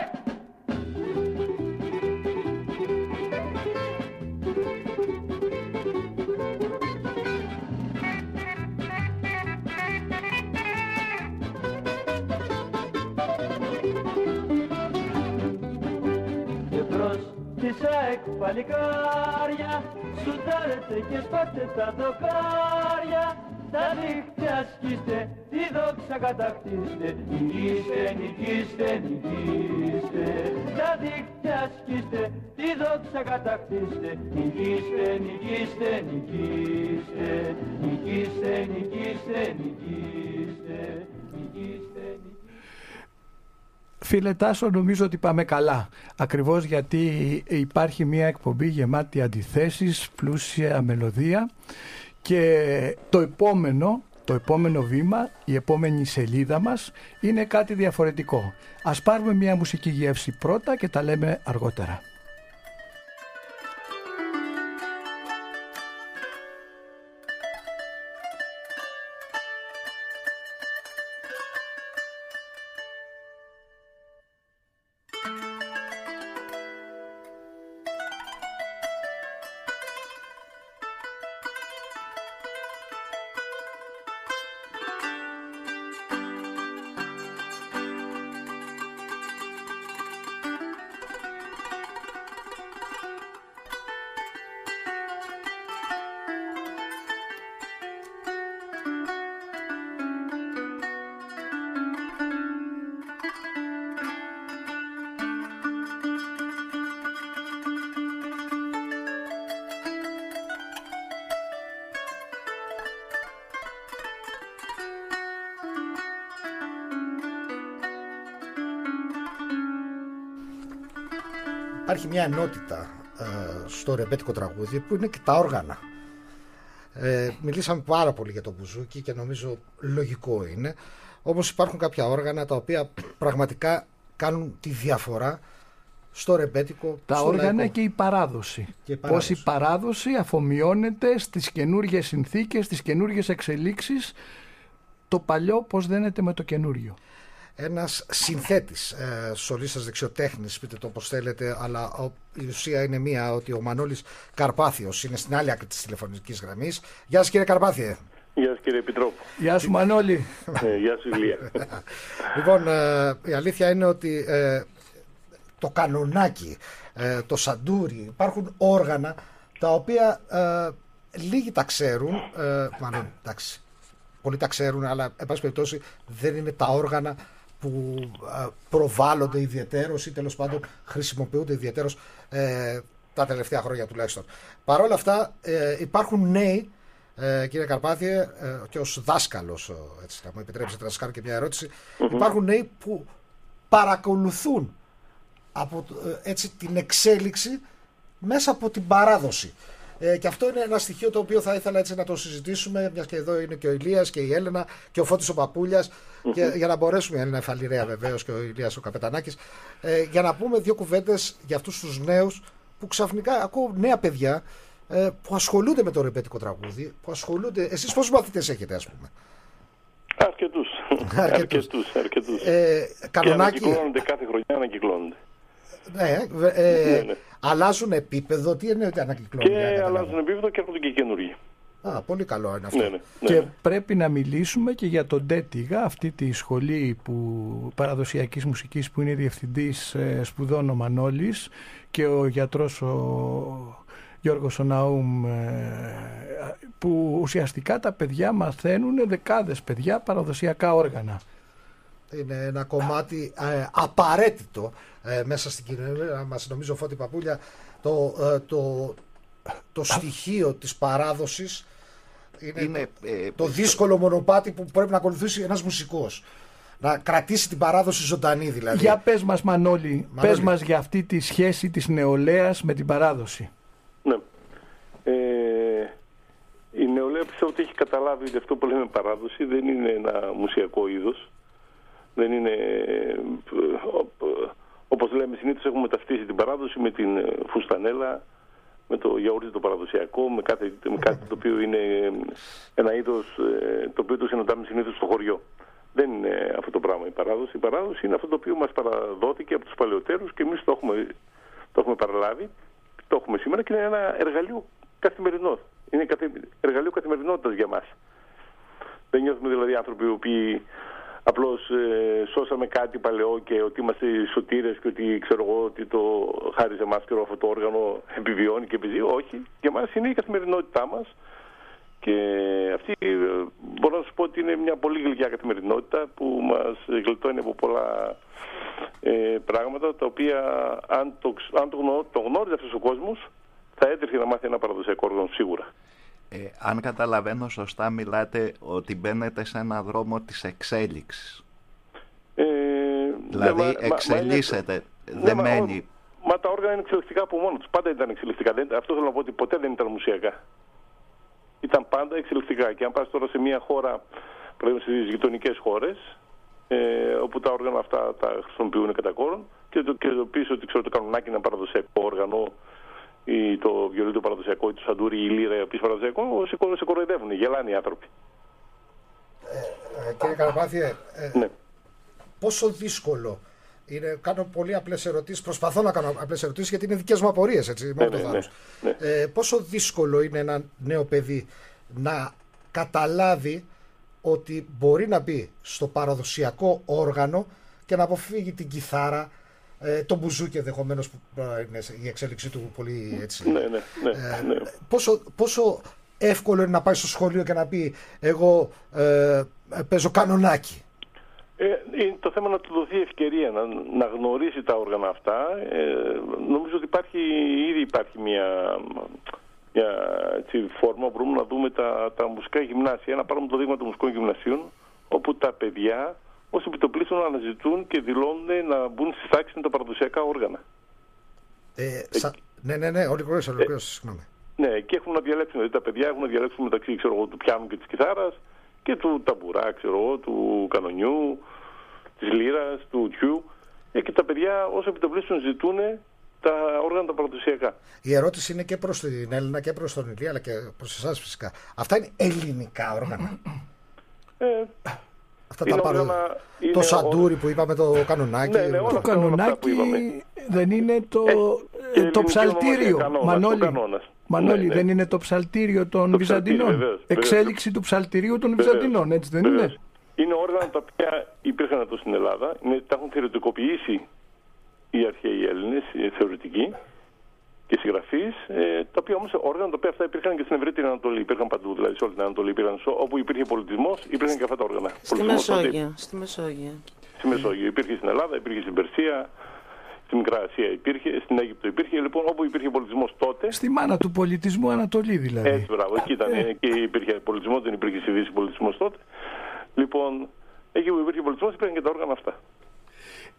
Speaker 9: Της ΑΕΚ παλικάρια, σουτάρετε και σπάστε τα δοκάρια, τα δίχτυα σκίστε, τη δόξα κατακτήστε, νικήστε, νικήστε, νικήστε. Τα δίχτυα σκίστε, τη δόξα κατακτήστε, νικήστε, νικήστε, νικήστε. Νικήστε, νικήστε, νικήστε, νικήστε.
Speaker 3: Φίλε Τάσο, νομίζω ότι πάμε καλά. Ακριβώς γιατί υπάρχει μια εκπομπή γεμάτη αντιθέσεις, πλούσια μελωδία και το επόμενο, το επόμενο βήμα, η επόμενη σελίδα μας είναι κάτι διαφορετικό. Ας πάρουμε μια μουσική γεύση πρώτα και τα λέμε αργότερα.
Speaker 4: Υπάρχει μια ενότητα ε, στο ρεμπέτικο τραγούδι που είναι και τα όργανα. Ε, μιλήσαμε πάρα πολύ για το μπουζούκι και νομίζω λογικό είναι. Όμως υπάρχουν κάποια όργανα τα οποία πραγματικά κάνουν τη διαφορά στο ρεμπέτικο.
Speaker 3: Τα
Speaker 4: στο
Speaker 3: όργανα
Speaker 4: λαϊκό.
Speaker 3: και η παράδοση.
Speaker 4: Και η παράδοση.
Speaker 3: Πώς η παράδοση αφομοιώνεται στις καινούργιες συνθήκες, στις καινούργιες εξελίξεις, το παλιό πώς δένεται με το καινούριο.
Speaker 4: Ένας συνθέτης, ε, σολίστας δεξιοτέχνης, πείτε το όπως θέλετε, αλλά ο, η ουσία είναι μία, ότι ο Μανώλης Καρπάθιος είναι στην άλλη άκρη της τηλεφωνικής γραμμής. Γεια σας κύριε Καρπάθιε.
Speaker 10: Γεια σας κύριε Επιτρόπου.
Speaker 3: Γεια σου Μανώλη.
Speaker 10: ε, γεια σου Ηλία.
Speaker 4: Λοιπόν, ε, η αλήθεια είναι ότι ε, το κανονάκι, ε, το σαντούρι, υπάρχουν όργανα τα οποία ε, λίγοι τα ξέρουν, ε, μάλλον εντάξει, πολλοί τα ξέρουν, αλλά εν πάση περιπτώσει δεν είναι τα όργανα που προβάλλονται ιδιαιτέρως ή τέλος πάντων χρησιμοποιούνται ιδιαιτέρως ε, τα τελευταία χρόνια τουλάχιστον. Παρ' όλα αυτά ε, υπάρχουν νέοι, ε, κύριε Καρπάθιε, ε, και ως δάσκαλος, έτσι, να μου επιτρέψετε να σας κάνω και μια ερώτηση, mm-hmm. υπάρχουν νέοι που παρακολουθούν από, έτσι, την εξέλιξη μέσα από την παράδοση. Ε, και αυτό είναι ένα στοιχείο το οποίο θα ήθελα έτσι να το συζητήσουμε, μιας και εδώ είναι και ο Ηλίας και η Έλενα και ο Φώτης ο Παπούλιας, mm-hmm. και, για να μπορέσουμε, η Έλενα Εφαλιρέα βεβαίως και ο Ηλίας ο Καπετανάκης, ε, για να πούμε δύο κουβέντες για αυτούς τους νέους που ξαφνικά ακούω νέα παιδιά ε, που ασχολούνται με το ρεμπέτικο τραγούδι, που ασχολούνται. Εσείς πόσους μαθητές έχετε, ας πούμε?
Speaker 10: Αρκετούς. αρκετούς, αρκετούς.
Speaker 4: Ε, κανονάκι.
Speaker 10: Και ανακυκλώνονται κάθε χρονιά, ανακυκλώνονται.
Speaker 4: Ναι, ε,
Speaker 10: ναι, ναι.
Speaker 4: Αλλάζουν επίπεδο, τι είναι ότι ανακυκλώνουν?
Speaker 10: Και αλλάζουν επίπεδο και έρχονται και καινούργοι.
Speaker 4: Α, πολύ καλό είναι αυτό.
Speaker 10: Ναι, ναι, ναι.
Speaker 3: Και πρέπει να μιλήσουμε και για τον Τέτιγα, αυτή τη σχολή που, παραδοσιακής μουσικής που είναι διευθυντής ε, σπουδών ο Μανώλης και ο γιατρός ο Γιώργος ο Ναούμ, ε, που ουσιαστικά τα παιδιά μαθαίνουν, δεκάδες παιδιά, παραδοσιακά όργανα.
Speaker 4: Είναι ένα κομμάτι ε, απαραίτητο ε, μέσα στην κοινωνία μας, νομίζω, Φώτη Παπούλια, το, ε, το, το στοιχείο της παράδοσης είναι, είναι το, ε, το δύσκολο μονοπάτι που πρέπει να ακολουθήσει ένας μουσικός. Να κρατήσει την παράδοση ζωντανή δηλαδή.
Speaker 3: Για πες μας Μανώλη,
Speaker 4: Μανώλη.
Speaker 3: πες μας για αυτή τη σχέση της νεολαίας με την παράδοση.
Speaker 10: Ναι. Ε, η νεολαία πιστεύω ότι έχει καταλάβει ότι αυτό που λέμε παράδοση δεν είναι ένα μουσιακό είδος. Δεν είναι, όπως λέμε συνήθως, έχουμε ταυτίσει την παράδοση με την φουστανέλα, με το γιαούρτι το παραδοσιακό, με, κάθε, με κάτι το οποίο είναι ένα είδος το οποίο το συναντάμε συνήθως στο χωριό. Δεν είναι αυτό το πράγμα η παράδοση. Η παράδοση είναι αυτό το οποίο μας παραδόθηκε από τους παλαιότερους και εμείς το έχουμε, το έχουμε παραλάβει, το έχουμε σήμερα και είναι ένα εργαλείο καθημερινό. Είναι εργαλείο καθημερινότητας για μας. Δεν νιώθουμε δηλαδή άνθρωποι οι οποίοι απλώς ε, σώσαμε κάτι παλαιό και ότι είμαστε σωτήρες και ότι ξέρω εγώ ότι το χάρη σε εμάς και αυτό το όργανο επιβιώνει και επιζεί. Όχι, για μας είναι η καθημερινότητά μας και αυτή ε, μπορώ να σου πω ότι είναι μια πολύ γλυκιά καθημερινότητα που μας γλιτώνει από πολλά ε, πράγματα τα οποία αν το, αν το, γνω, το γνώριζε αυτός ο κόσμος θα έτρεχε να μάθει ένα παραδοσιακό όργανο σίγουρα.
Speaker 8: Ε, αν καταλαβαίνω σωστά, μιλάτε ότι μπαίνετε σε ένα δρόμο της εξέλιξης.
Speaker 10: Ε,
Speaker 8: δηλαδή
Speaker 10: ναι,
Speaker 8: εξελίσσεται,
Speaker 10: μα,
Speaker 8: δεν
Speaker 10: ναι,
Speaker 8: μένει.
Speaker 10: Μα, μα τα όργανα είναι εξελικτικά από μόνο τους. Πάντα ήταν εξελικτικά. Δεν, αυτό θέλω να πω ότι ποτέ δεν ήταν μουσιακά. Ήταν πάντα εξελικτικά. Και αν πας τώρα σε μια χώρα, παραδείγματος στις γειτονικές χώρες, ε, όπου τα όργανα αυτά τα χρησιμοποιούν κατά κόρον και το, και το πίσω ότι ξέρω το κανονάκι είναι ένα παραδοσιακό όργανο, ή το βιολί το παραδοσιακό, ή το σαντούρι, ή η λύρα επίσης παραδοσιακό, σε, σε κοροϊδεύουν, γελάνε οι άνθρωποι.
Speaker 4: Ε, ε, κύριε Καραπάθιε, ε,
Speaker 10: ναι.
Speaker 4: πόσο δύσκολο είναι, κάνω πολύ απλές ερωτήσεις, προσπαθώ να κάνω απλές ερωτήσεις γιατί είναι δικές μου απορίες, έτσι,
Speaker 10: ναι,
Speaker 4: μόνο
Speaker 10: ναι,
Speaker 4: το
Speaker 10: ναι,
Speaker 4: ναι. Ε, πόσο δύσκολο είναι ένα νέο παιδί να καταλάβει ότι μπορεί να μπει στο παραδοσιακό όργανο και να αποφύγει την κιθάρα, Ε, το μπουζούκι ενδεχομένως που είναι η εξέλιξή του πολύ έτσι.
Speaker 10: Ναι, ναι, ναι, ναι.
Speaker 4: Ε, πόσο, πόσο εύκολο είναι να πάει στο σχολείο και να πει εγώ ε, παίζω κανονάκι?
Speaker 10: Ε, είναι το θέμα να του δοθεί ευκαιρία να, να γνωρίσει τα όργανα αυτά. Ε, νομίζω ότι υπάρχει, ήδη υπάρχει μια, μια έτσι, φόρμα που μπορούμε να δούμε τα, τα μουσικά γυμνάσια. Να πάρουμε το δείγμα των μουσικών γυμνασίων, όπου τα παιδιά ως επιτοπλίστων αναζητούν και δηλώνουν να μπουν στις τάξεις με τα παραδοσιακά όργανα.
Speaker 4: Ε, ε, σα... Ναι, ναι, ναι, ολοκληρώσα, ολοκληρώσα, συγγνώμη.
Speaker 10: Ναι, και έχουν να διαλέξουν, δηλαδή τα παιδιά έχουν να διαλέξουν μεταξύ ξέρω, του πιάνου και της κιθάρας και του ταμπουρά, ξέρω, του κανονιού, της λύρας, του τιού. Ε, και τα παιδιά ως επιτοπλίστων ζητούν τα όργανα τα παραδοσιακά. Η
Speaker 4: ερώτηση είναι και προς την Έλληνα και προς τον Ηλία, αλλά και προς εσάς φυσικά. Αυτά είναι ελληνικά όργανα?
Speaker 10: Ε,
Speaker 4: Αυτά τα παρο... Το σαντούρι ο... που είπαμε, το κανονάκι.
Speaker 10: Ναι, ναι,
Speaker 3: το κανονάκι δεν είναι το, ε, το ψαλτήριο. Κανόνας, Μανώλη,
Speaker 10: κανόνας.
Speaker 3: Μανώλη
Speaker 10: ναι, ναι.
Speaker 3: δεν είναι το ψαλτήριο των
Speaker 10: το
Speaker 3: Βυζαντινών.
Speaker 10: Βεβαίως,
Speaker 3: Εξέλιξη
Speaker 10: βεβαίως.
Speaker 3: του ψαλτηρίου των
Speaker 10: Βεβαίως,
Speaker 3: Βυζαντινών, έτσι δεν
Speaker 10: βεβαίως.
Speaker 3: είναι?
Speaker 10: Είναι όργανα τα οποία υπήρχαν εδώ στην Ελλάδα, είναι, τα έχουν θεωρητικοποιήσει οι αρχαίοι Έλληνες, οι θεωρητικοί και συγγραφείς, ε, τα οποία όμως όργανα τα οποία αυτά υπήρχαν και στην ευρύτερη Ανατολή, υπήρχαν παντού, δηλαδή σε όλη την Ανατολή, υπήρχαν, όπου υπήρχε πολιτισμός, υπήρχαν και αυτά τα όργανα.
Speaker 5: Στη Μεσόγειο, στη Μεσόγειο.
Speaker 10: Στη Μεσόγειο, υπήρχε στην Ελλάδα, υπήρχε στην Περσία, στη Μικρά Ασία υπήρχε, στην Αίγυπτο υπήρχε, λοιπόν όπου υπήρχε πολιτισμός τότε.
Speaker 3: Στη μάνα του πολιτισμού Ανατολή δηλαδή.
Speaker 10: Έτσι, μπράβο, εκεί ήταν και υπήρχε πολιτισμός, δεν υπήρχε στη Δύση πολιτισμός τότε. Λοιπόν, εκεί που υπήρχε πολιτισμός υπήρχαν και τα όργανα αυτά.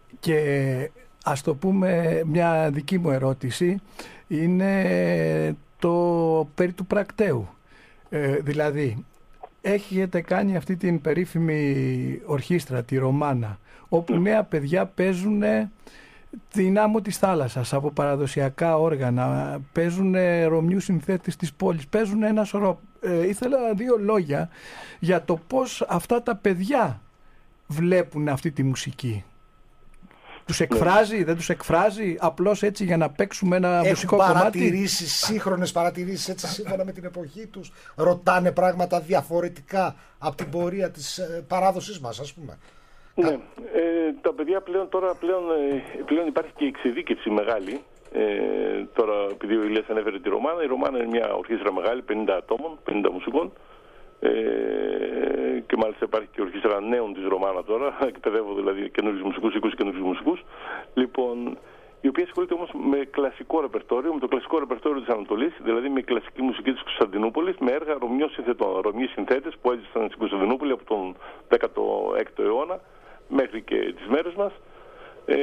Speaker 3: Και ας το πούμε, μια δική μου ερώτηση είναι το περί του πρακτέου. Ε, δηλαδή, έχετε κάνει αυτή την περίφημη ορχήστρα, τη Ρωμάνα, όπου νέα παιδιά παίζουν την άμμο της θάλασσας από παραδοσιακά όργανα, παίζουν ρωμιούς συνθέτες της πόλης, παίζουν ένα σωρό. Ε, ήθελα δύο λόγια για το πώς αυτά τα παιδιά βλέπουν αυτή τη μουσική. Τους εκφράζει, δεν τους εκφράζει, απλώς έτσι για να παίξουμε ένα
Speaker 4: Έχουν
Speaker 3: μουσικό κομμάτι.
Speaker 4: παρατηρήσεις, σύγχρονες παρατηρήσεις έτσι σύμφωνα με την εποχή τους. Ρωτάνε πράγματα διαφορετικά από την πορεία της ε, παράδοσης μας, ας πούμε.
Speaker 10: Ναι, ε, τα παιδιά πλέον τώρα πλέον, ε, πλέον υπάρχει και εξειδίκευση μεγάλη. Ε, τώρα, επειδή ο Ηλίας ανέφερε τη Ρωμάνα, η Ρωμάνα είναι μια ορχήστρα μεγάλη, πενήντα ατόμων, πενήντα μουσικών. Ε, και μάλιστα υπάρχει και ορχήστρα νέων της Ρωμάνα τώρα. Εκπαιδεύω δηλαδή καινούριους μουσικούς, είκοσι καινούριους μουσικούς. Λοιπόν, η οποία ασχολείται όμως με κλασικό ρεπερτόριο, με το κλασικό ρεπερτόριο της Ανατολής, δηλαδή με κλασική μουσική της Κωνσταντινούπολης, με έργα ρωμιών συνθετών. Ρωμιοί συνθέτες που έζησαν στην Κωνσταντινούπολη από τον δέκατο έκτο αιώνα μέχρι και τις μέρες μας. Ε,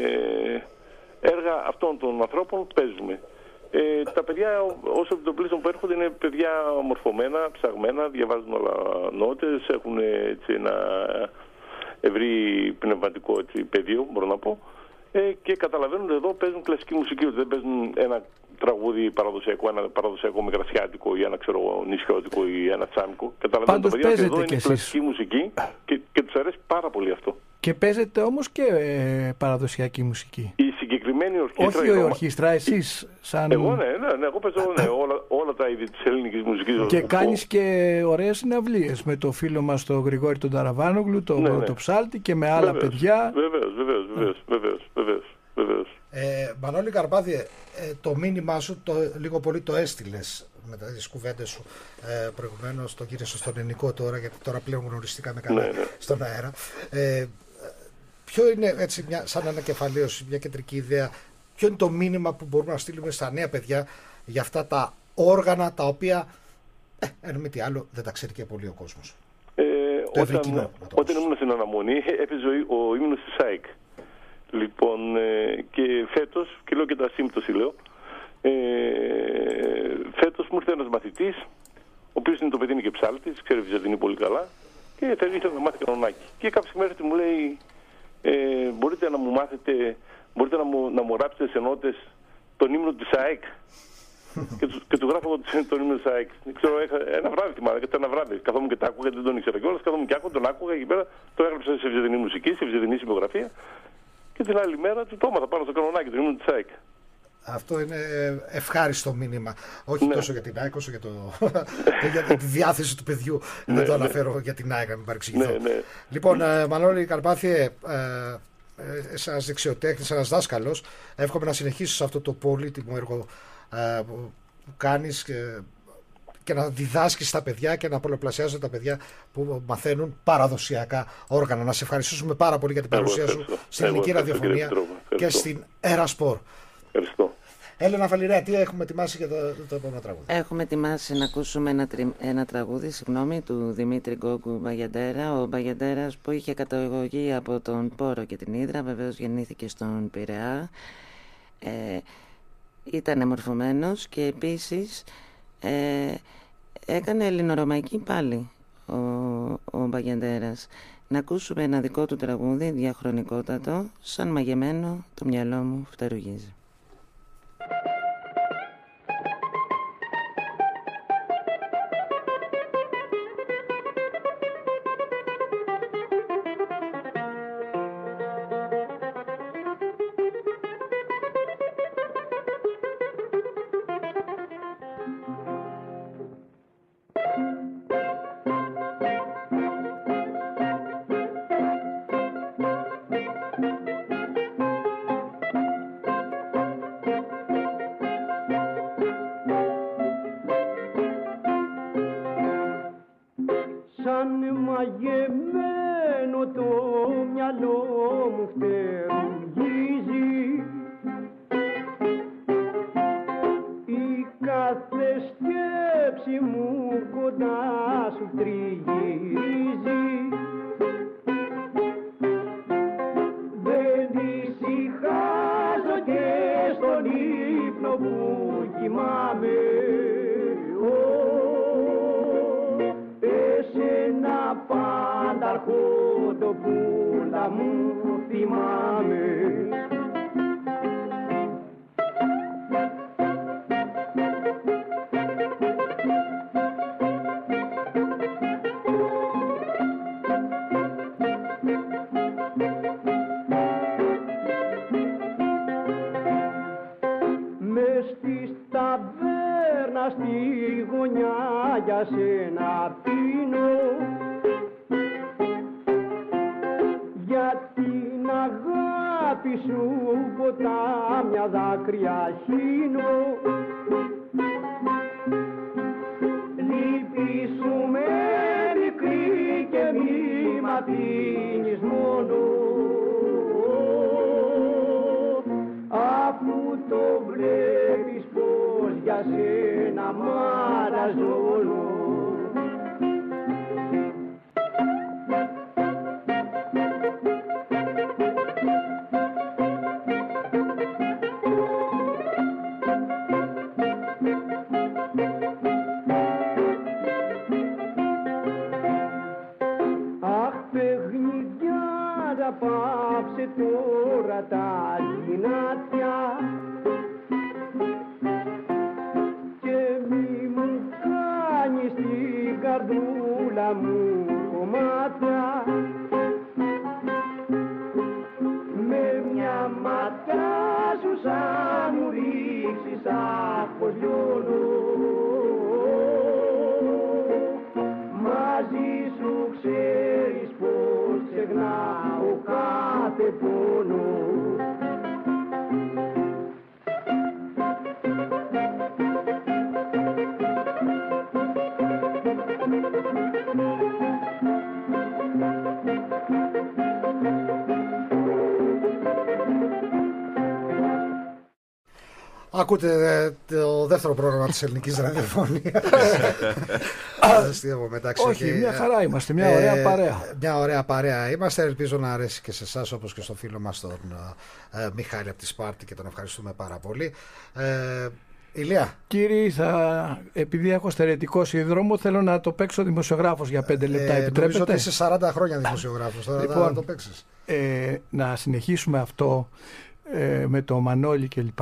Speaker 10: έργα αυτών των ανθρώπων παίζουμε. Ε, τα παιδιά, όσο το πλήσιο που έρχονται, είναι παιδιά μορφωμένα, ψαγμένα, διαβάζουν όλα νότες, έχουν έτσι, ένα ευρύ πνευματικό έτσι, πεδίο, μπορώ να πω. Ε, και καταλαβαίνουν ότι εδώ παίζουν κλασική μουσική, ότι δεν παίζουν ένα τραγούδι παραδοσιακό, ένα παραδοσιακό μικρασιάτικο ή ένα ξέρω, νησιώτικο ή ένα τσάμικο. Καταλαβαίνουν τα παιδιά ότι εδώ είναι κλασική μουσική και, και τους αρέσει πάρα πολύ αυτό.
Speaker 3: Και παίζετε όμως και ε, παραδοσιακή μουσική.
Speaker 10: Η συγκεκριμένη ορχήστρα.
Speaker 3: Όχι η ορχήστρα, εσείς σαν.
Speaker 10: Εγώ ναι, ναι, ναι εγώ παίζω ναι, όλα, όλα τα είδη της ελληνικής μουσικής.
Speaker 3: Και κάνεις και ωραίες συναυλίες με το φίλο μας τον Γρηγόρη τον Ταραβάνογλου, τον ναι, ναι. το Ψάλτη και με άλλα
Speaker 10: βεβαίως,
Speaker 3: παιδιά.
Speaker 10: Βεβαίως, βεβαίως, βεβαίως, βεβαίως, βεβαίως, βεβαίως.
Speaker 4: Ε, Μανώλη Καρπάδη, ε, το μήνυμά σου το, λίγο πολύ το έστειλες με τις κουβέντες σου ε, προηγουμένως, το γύρισα στον ελληνικό τώρα, γιατί τώρα πλέον γνωριστήκαμε καλά ναι, ναι. στον αέρα. Ε, ποιο είναι έτσι μια, σαν ανακεφαλαίωση, μια κεντρική ιδέα, ποιο είναι το μήνυμα που μπορούμε να στείλουμε στα νέα παιδιά για αυτά τα όργανα τα οποία, ε, εν μη τι άλλο, δεν τα ξέρει και πολύ ο κόσμος.
Speaker 10: Ε, όταν κοινό, όταν ήμουν στην αναμονή έπαιζε ο ύμνος της ΣΑΕΚ. Λοιπόν, ε, και φέτος, και λέω και τα σύμπτωση λέω, ε, φέτος μου ήρθε ένας μαθητής, ο οποίος είναι το παιδί είναι και ψάλτης, ξέρει Βυζαντινή πολύ καλά, και θα ήθελα να μάθει κανονάκι. Και κάποια μέρα μου λέει, ε, μπορείτε να μου μάθετε, μπορείτε να μου, να μου ράψετε σε νότες τον ύμνο της ΑΕΚ. και, του, και του γράφω τον ύμνο της ΑΕΚ. Ξέρω, ένα βράδυ θυμάμαι, ένα βράδυ. Καθόμουν και τα άκουγα, γιατί δεν τον ήξερα κιόλας. Καθόμουν και άκουγα, τον άκουγα εκεί πέρα, το έγραψα σε Βυζαντινή μουσική, σε Βυζαντινή συμπογραφία. Και την άλλη μέρα του το έμαθα πάνω στο κανονάκι του ύμνου της ΑΕΚ.
Speaker 4: Αυτό είναι ευχάριστο μήνυμα. Όχι ναι. τόσο για την ΑΕΚ, όσο για, το... για τη διάθεση του παιδιού.
Speaker 10: Ναι,
Speaker 4: δεν το
Speaker 10: ναι.
Speaker 4: αναφέρω για την ΑΕΚ, να μην παρεξηγηθώ.
Speaker 10: Ναι, ναι.
Speaker 4: Λοιπόν, ε, Μανώλη Καρπάθιε, ε, ένας δεξιοτέχνης, ένας δάσκαλος, εύχομαι να συνεχίσεις σε αυτό το πολύτιμο έργο ε, που κάνεις και, και να διδάσκεις στα παιδιά και να πολλαπλασιάζονται τα παιδιά που μαθαίνουν παραδοσιακά όργανα. Να σε ευχαριστήσουμε πάρα πολύ για την παρουσία σου στην ελληνική ραδιοφωνία και στην Ερασπορ.
Speaker 10: Ευχαριστώ.
Speaker 4: Έλενα Φαλιρέα, τι έχουμε ετοιμάσει για το, το επόμενο τραγούδι?
Speaker 5: Έχουμε ετοιμάσει να ακούσουμε ένα, τρι, ένα τραγούδι συγγνώμη, του Δημήτρη Γκόγκου Μπαγιαντέρα. Ο Μπαγιαντέρας που είχε καταγωγή από τον Πόρο και την Ύδρα, βεβαίως γεννήθηκε στον Πειραιά. Ε, ήταν μορφωμένος και επίσης ε, έκανε ελληνορωμαϊκή πάλι ο, ο Μπαγιαντέρας. Να ακούσουμε ένα δικό του τραγούδι διαχρονικότατο, σαν μαγεμένο το μυαλό μου φτερουγίζει.
Speaker 9: Που κοιμάμαι
Speaker 11: θυμάμαι. Μες στη ταβέρνα στη γωνιά για σένα πίνω, για την αγάπη σου ποτάμια δάκρυα χύνω. Λυπήσου με μικρή και μη μ' αφήνεις μόνο, αφού το βλέπεις πως για σένα μαραζώνω. Πάψε τώρα τα γυνάτια και μη μου κάνεις την καρδούλα μου κομμάτια. Με μια ματιά σου σαν μου ρίξεις άχος λιώνω, μαζί σου ξέρεις πως ξεχνάω κάθε πόνο.
Speaker 4: Ακούτε το δεύτερο πρόγραμμα της ελληνικής ραδιοφωνίας.
Speaker 3: Όχι, μια χαρά είμαστε, μια ωραία παρέα.
Speaker 4: Μια ωραία παρέα είμαστε, ελπίζω να αρέσει και σε εσάς όπως και στο φίλο μας τον Μιχάλη από τη Σπάρτη και τον ευχαριστούμε πάρα πολύ. Ηλία.
Speaker 3: Κύριε, θα, επειδή έχω στερετικό σύνδρομο, θέλω να το παίξω δημοσιογράφος για πέντε λεπτά. Ε, επιτρέπετε?
Speaker 4: Νομίζω ότι είσαι σαράντα χρόνια δημοσιογράφος, τώρα λοιπόν, θα το παίξεις.
Speaker 3: Ε, να συνεχίσουμε αυτό ε, με το Μανώλη κλπ.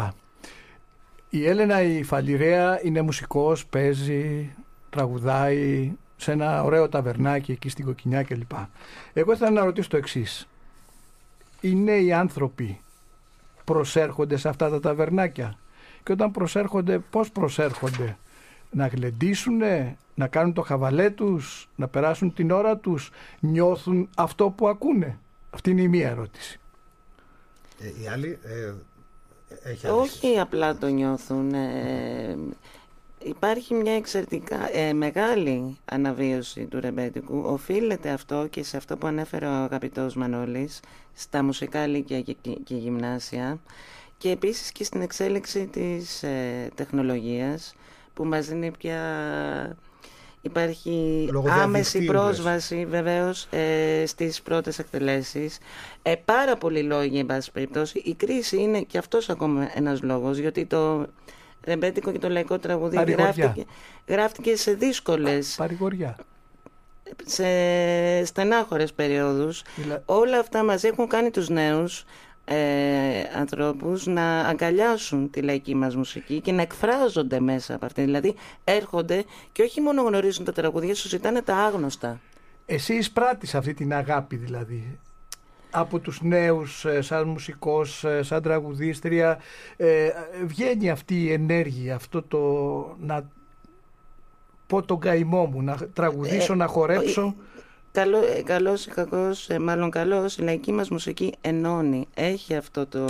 Speaker 3: Η Έλενα η Φαλιρέα είναι μουσικός, παίζει, τραγουδάει σε ένα ωραίο ταβερνάκι εκεί στην Κοκκινιά κλπ. Εγώ ήθελα να ρωτήσω το εξής. Οι νέοι άνθρωποι προσέρχονται σε αυτά τα ταβερνάκια? Και όταν προσέρχονται, πώς προσέρχονται? Να γλεντήσουνε, να κάνουν το χαβαλέ τους, να περάσουν την ώρα τους, νιώθουν αυτό που ακούνε? Αυτή είναι η μία ερώτηση.
Speaker 4: Ε, η άλλη... Ε...
Speaker 5: Όχι απλά το νιώθουν. Ε, υπάρχει μια εξαιρετικά ε, μεγάλη αναβίωση του ρεμπέτικου. Οφείλεται αυτό και σε αυτό που ανέφερε ο αγαπητός Μανώλης, στα μουσικά λύκεια και, και, και γυμνάσια, και επίσης και στην εξέλιξη της ε, τεχνολογίας που μας δίνει πια... Υπάρχει άμεση πρόσβαση βεβαίως ε, στις πρώτες εκτελέσεις. Ε, πάρα πολλοί λόγοι, εν πάση περιπτώσει. Η κρίση είναι και αυτός ακόμα ένας λόγος, γιατί το ρεμπέτικο και το λαϊκό τραγούδι γράφτηκε, γράφτηκε σε δύσκολες,
Speaker 3: παρηγοριά,
Speaker 5: σε στενάχωρες περιόδους. Δηλα... Όλα αυτά μαζί έχουν κάνει τους νέους Ε, ανθρώπους να αγκαλιάσουν τη λαϊκή μας μουσική και να εκφράζονται μέσα από αυτήν. Δηλαδή έρχονται και όχι μόνο γνωρίζουν τα τραγούδια, σου ζητάνε τα άγνωστα.
Speaker 3: Εσύ εισπράττεις αυτή την αγάπη δηλαδή από τους νέους, σαν μουσικός, σαν τραγουδίστρια, ε, βγαίνει αυτή η ενέργεια, αυτό το να πω τον καημό μου, να τραγουδήσω, ε, να χορέψω.
Speaker 5: Καλό, καλός ή κακός, μάλλον καλός, η λαϊκή μας μουσική ενώνει, έχει αυτό το,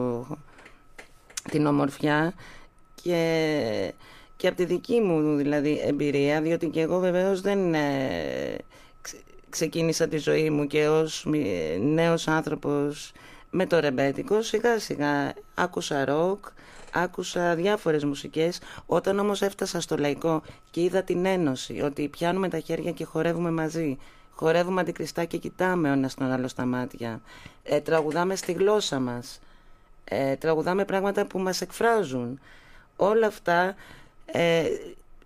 Speaker 5: την ομορφιά και, και από τη δική μου δηλαδή εμπειρία, διότι και εγώ βεβαίως δεν ε, ξεκίνησα τη ζωή μου και ως νέος άνθρωπος με το ρεμπέτικο, σιγά σιγά άκουσα ροκ, άκουσα διάφορες μουσικές. Όταν όμως έφτασα στο λαϊκό και είδα την ένωση, ότι πιάνουμε τα χέρια και χορεύουμε μαζί, χορεύουμε αντικριστά και κοιτάμε ο ένας τον άλλο στα μάτια, ε, τραγουδάμε στη γλώσσα μας, ε, τραγουδάμε πράγματα που μας εκφράζουν, όλα αυτά ε,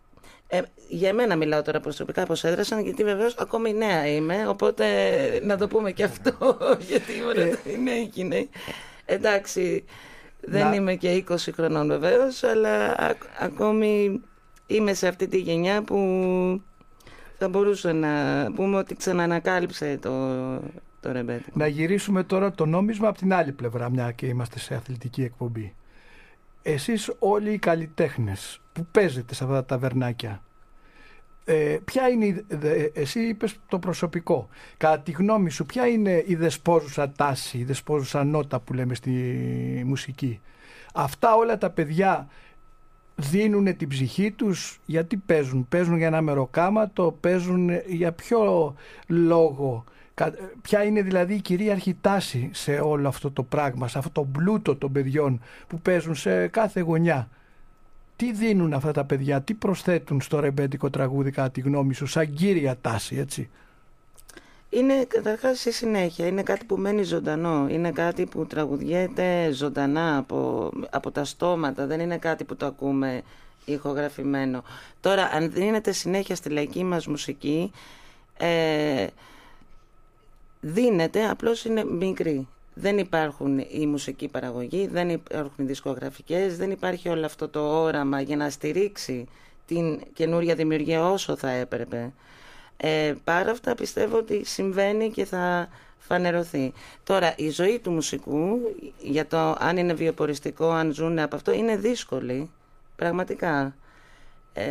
Speaker 5: Ε, για εμένα μιλάω τώρα προσωπικά πώς έδρασαν, γιατί βεβαίως ακόμη νέα είμαι, οπότε να το πούμε και αυτό, γιατί είναι νέοι. Εντάξει, δεν να... είμαι και είκοσι χρονών βεβαίως, αλλά α, ακόμη είμαι σε αυτή τη γενιά που θα μπορούσα να πούμε ότι ξανανακάλυψε το, το ρεμπέτικο.
Speaker 3: Να γυρίσουμε τώρα το νόμισμα από την άλλη πλευρά, μια και είμαστε σε αθλητική εκπομπή. Εσείς όλοι οι καλλιτέχνες που παίζετε σε αυτά τα ταβερνάκια, ε, ποια είναι, ε, εσύ είπες το προσωπικό, κατά τη γνώμη σου ποια είναι η δεσπόζουσα τάση, η δεσπόζουσα νότα που λέμε στη μουσική? Αυτά όλα τα παιδιά δίνουν την ψυχή τους, γιατί παίζουν? Παίζουν για ένα μεροκάματο, παίζουν για ποιο λόγο? Ποια είναι δηλαδή η κυρίαρχη τάση σε όλο αυτό το πράγμα, σε αυτό το πλούτο των παιδιών που παίζουν σε κάθε γωνιά? Τι δίνουν αυτά τα παιδιά, τι προσθέτουν στο ρεμπέτικο τραγούδι κατά τη γνώμη σου, σαν κύρια τάση, έτσι?
Speaker 5: Είναι καταρχάς η συνέχεια, είναι κάτι που μένει ζωντανό, είναι κάτι που τραγουδιέται ζωντανά από, από τα στόματα, δεν είναι κάτι που το ακούμε ηχογραφημένο. Τώρα, αν δίνεται συνέχεια στη λαϊκή μας μουσική, ε, δίνεται, απλώς είναι μικρή. Δεν υπάρχουν η μουσική παραγωγή, δεν υπάρχουν οι δισκογραφικές, δεν υπάρχει όλο αυτό το όραμα για να στηρίξει την καινούρια δημιουργία όσο θα έπρεπε. Ε, πάρα αυτά πιστεύω ότι συμβαίνει και θα φανερωθεί. Τώρα, η ζωή του μουσικού, για το αν είναι βιοποριστικό, αν ζουν από αυτό, είναι δύσκολη, πραγματικά. Ε,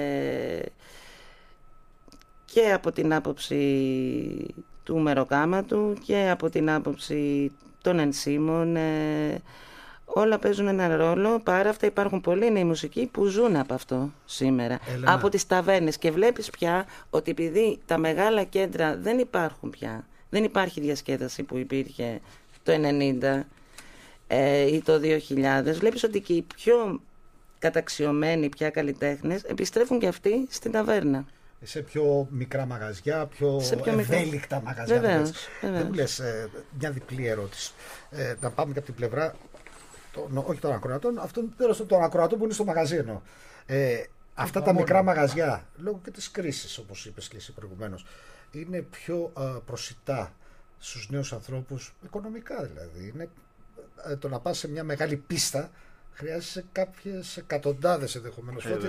Speaker 5: και από την άποψη του μεροκάματου και από την άποψη των ενσύμων, ε, όλα παίζουν έναν ρόλο. Παρά αυτά υπάρχουν πολλοί νέοι μουσικοί που ζουν από αυτό σήμερα. Έλενα. Από τις ταβέρνες, και βλέπεις πια ότι επειδή τα μεγάλα κέντρα δεν υπάρχουν πια, δεν υπάρχει διασκέδαση που υπήρχε το ενενήντα ε, ή το δύο χιλιάδες, βλέπεις ότι και οι πιο καταξιωμένοι πια καλλιτέχνες επιστρέφουν και αυτοί στην ταβέρνα.
Speaker 4: Σε πιο μικρά μαγαζιά, πιο, πιο ευέλικτα μικρά μαγαζιά.
Speaker 5: Βεβαίως,
Speaker 4: δεν μου λες ε, μια διπλή ερώτηση. Ε, να πάμε και από την πλευρά, το, όχι των ακροατών, αυτόν τέλος των ακροατών που είναι στο μαγαζί εννοώ. Ε, αυτά τα μικρά μαγαζιά, λόγω και της κρίσης, όπως είπες και εσύ προηγουμένως, είναι πιο ε, προσιτά στους νέους ανθρώπους, οικονομικά δηλαδή. Είναι, ε, το να πας σε μια μεγάλη πίστα χρειάζεσαι κάποιες εκατοντάδες ενδεχομένως ε,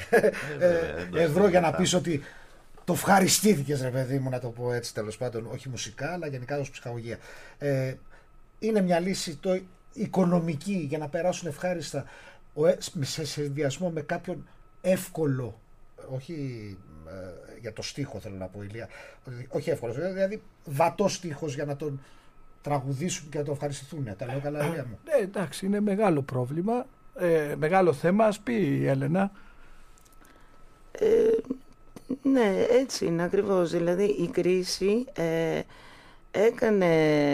Speaker 4: ε, ε, ευρώ για να πεις ότι το ευχαριστήθηκες, ρε παιδί μου, να το πω έτσι, τέλος πάντων, όχι μουσικά αλλά γενικά ως ψυχαγωγία. Ε, είναι μια λύση το οικονομική για να περάσουν ευχάριστα σε συνδυασμό με κάποιον εύκολο, όχι ε, για το στίχο θέλω να πω, Ηλία, όχι εύκολο, δηλαδή βατό στίχος για να τον τραγουδήσουν και να το ευχαριστηθούν. Τα λέω καλά, Ηλία μου?
Speaker 3: Ναι, εντάξει, είναι μεγάλο πρόβλημα, ε, μεγάλο θέμα. Ας πει η Έλενα.
Speaker 5: Ε, ναι, έτσι είναι ακριβώς. Δηλαδή η κρίση ε, έκανε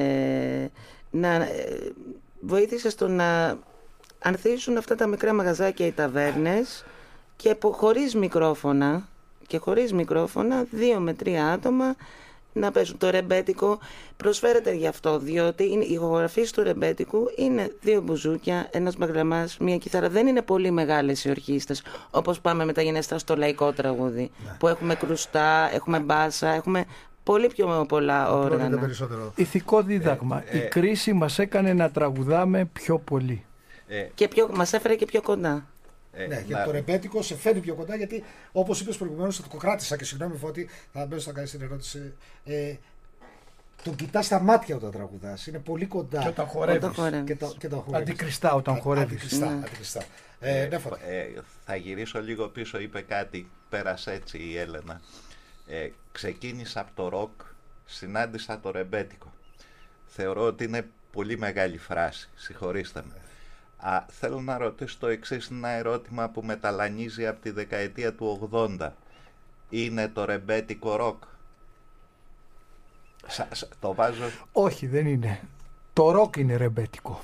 Speaker 5: να ε, βοήθησε στο να ανθίσουν αυτά τα μικρά μαγαζάκια, οι ταβέρνες, και χωρίς μικρόφωνα και χωρίς μικρόφωνα δύο με τρία άτομα να παίζουν. Το ρεμπέτικο προσφέρεται γι' αυτό, διότι οι ηχογραφίες του ρεμπέτικου είναι δύο μπουζούκια, ένας μπαγραμμάς, μία κιθάρα. Δεν είναι πολύ μεγάλες οι ορχήστρες, όπως πάμε μεταγενέστερα στο λαϊκό τραγούδι, ναι, που έχουμε κρουστά, έχουμε μπάσα, έχουμε πολύ πιο πολλά όργανα.
Speaker 3: Ηθικό δίδαγμα. Ε, ε, η κρίση μας έκανε να τραγουδάμε πιο πολύ.
Speaker 5: Ε, και πιο, μας έφερε και πιο κοντά.
Speaker 4: Ε, ναι, γιατί να... το ρεμπέτικο σε φέρνει πιο κοντά, γιατί όπως είπες προηγουμένως, το κράτησα και συγγνώμη Φώτη, θα μπαίνω να κάνεις την ερώτηση. Ε, τον κοιτάς στα μάτια όταν τραγουδάς, είναι πολύ κοντά.
Speaker 3: Και όταν χορεύεις.
Speaker 4: Και το, και το χορεύεις.
Speaker 3: Αντικριστά όταν χορεύεις.
Speaker 4: Αντικριστά, ναι. αντικριστά. Ε, ναι,
Speaker 8: ε, θα γυρίσω λίγο πίσω, είπε κάτι, πέρασε έτσι η Έλενα. Ε, ξεκίνησα από το ροκ, συνάντησα το ρεμπέτικο. Θεωρώ ότι είναι πολύ μεγάλη φράση, συγχωρήστε με. Α, θέλω να ρωτήσω το εξής, ένα ερώτημα που μεταλανίζει από τη δεκαετία του ογδόντα. Είναι το ρεμπέτικο ροκ? Σα, σα, το βάζω...
Speaker 3: Όχι, δεν είναι. Το ροκ είναι ρεμπέτικο.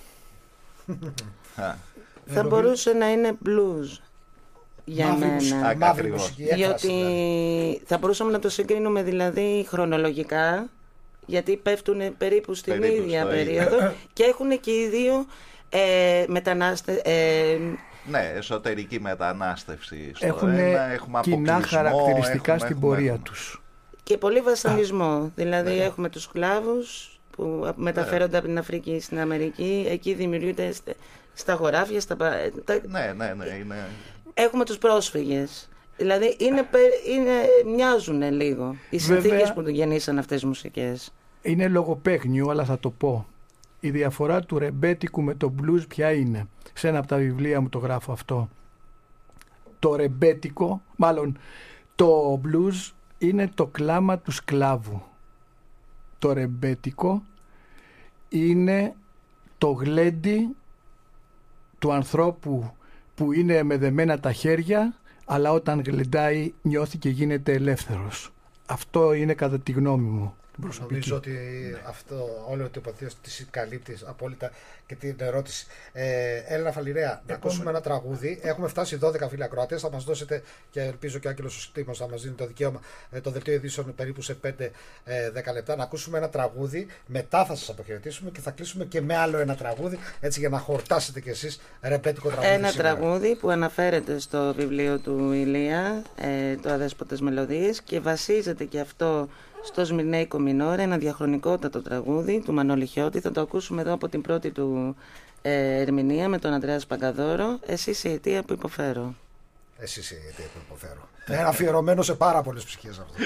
Speaker 5: Θα μπορούσε να είναι blues για
Speaker 4: μαύρη
Speaker 5: μένα.
Speaker 4: Μαύρη μουσική,
Speaker 5: διότι
Speaker 4: δηλαδή.
Speaker 5: Θα μπορούσαμε να το συγκρίνουμε δηλαδή χρονολογικά, γιατί πέφτουν περίπου στην
Speaker 8: περίπου
Speaker 5: ίδια περίοδο και έχουν και οι δύο ε, μετανάστε, ε,
Speaker 8: Ναι, εσωτερική μετανάστευση στο
Speaker 3: έχουν
Speaker 8: ένα, έχουμε
Speaker 3: κοινά χαρακτηριστικά
Speaker 8: έχουμε,
Speaker 3: στην
Speaker 8: έχουμε,
Speaker 3: πορεία
Speaker 8: έχουμε.
Speaker 3: τους.
Speaker 5: Και πολύ βασανισμό. Δηλαδή
Speaker 8: ναι.
Speaker 5: έχουμε τους σκλάβους που μεταφέρονται από την Αφρική στην Αμερική. Εκεί δημιουργούνται στα χωράφια, στα... Τα...
Speaker 8: Ναι, ναι, ναι. Είναι...
Speaker 5: Έχουμε τους πρόσφυγες. Δηλαδή είναι, είναι, μοιάζουν λίγο οι συνθήκες που γεννήσαν αυτές τις μουσικές.
Speaker 3: Είναι λογοπαίγνιο, αλλά θα το πω. Η διαφορά του ρεμπέτικου με το blues ποια είναι? Σε ένα από τα βιβλία μου το γράφω αυτό. Το ρεμπέτικο, μάλλον το blues είναι το κλάμα του σκλάβου. Το ρεμπέτικο είναι το γλέντι του ανθρώπου που είναι με δεμένα τα χέρια, αλλά όταν γλεντάει νιώθει και γίνεται ελεύθερος. Αυτό είναι κατά τη γνώμη μου.
Speaker 4: Νομίζω ότι αυτό όλο το υποθέω τη καλύπτει απόλυτα και την ερώτηση. Ε, Έλληνα Φαλιρέα, να ακούσουμε ένα τραγούδι. Έχουμε φτάσει δώδεκα φίλοι ακροατές. Θα μας δώσετε, και ελπίζω και ο Άγγελος Τίμος θα μας δίνει το δικαίωμα, το δελτίο ειδήσεων περίπου σε πέντε δέκα λεπτά. Να ακούσουμε ένα τραγούδι. Μετά θα σας αποχαιρετήσουμε και θα κλείσουμε και με άλλο ένα τραγούδι. Έτσι για να χορτάσετε κι εσείς ρεμπέτικο τραγούδι.
Speaker 5: Ένα
Speaker 4: σήμερα.
Speaker 5: τραγούδι που αναφέρεται στο βιβλίο του Ηλία, ε, το Αδέσποτες Μελωδίες, και βασίζεται και αυτό στο Σμυρνέικο Μινόρε, ένα διαχρονικότατο τραγούδι του Μανώλη Χιώτη. Θα το ακούσουμε εδώ από την πρώτη του ε, ερμηνεία με τον Ανδρέα Σπαγκαδόρο. Εσύ είσαι η αιτία που υποφέρω.
Speaker 4: Εσύ είσαι η αιτία που υποφέρω. Ένα αφιερωμένο σε πάρα πολλές ψυχές αυτό.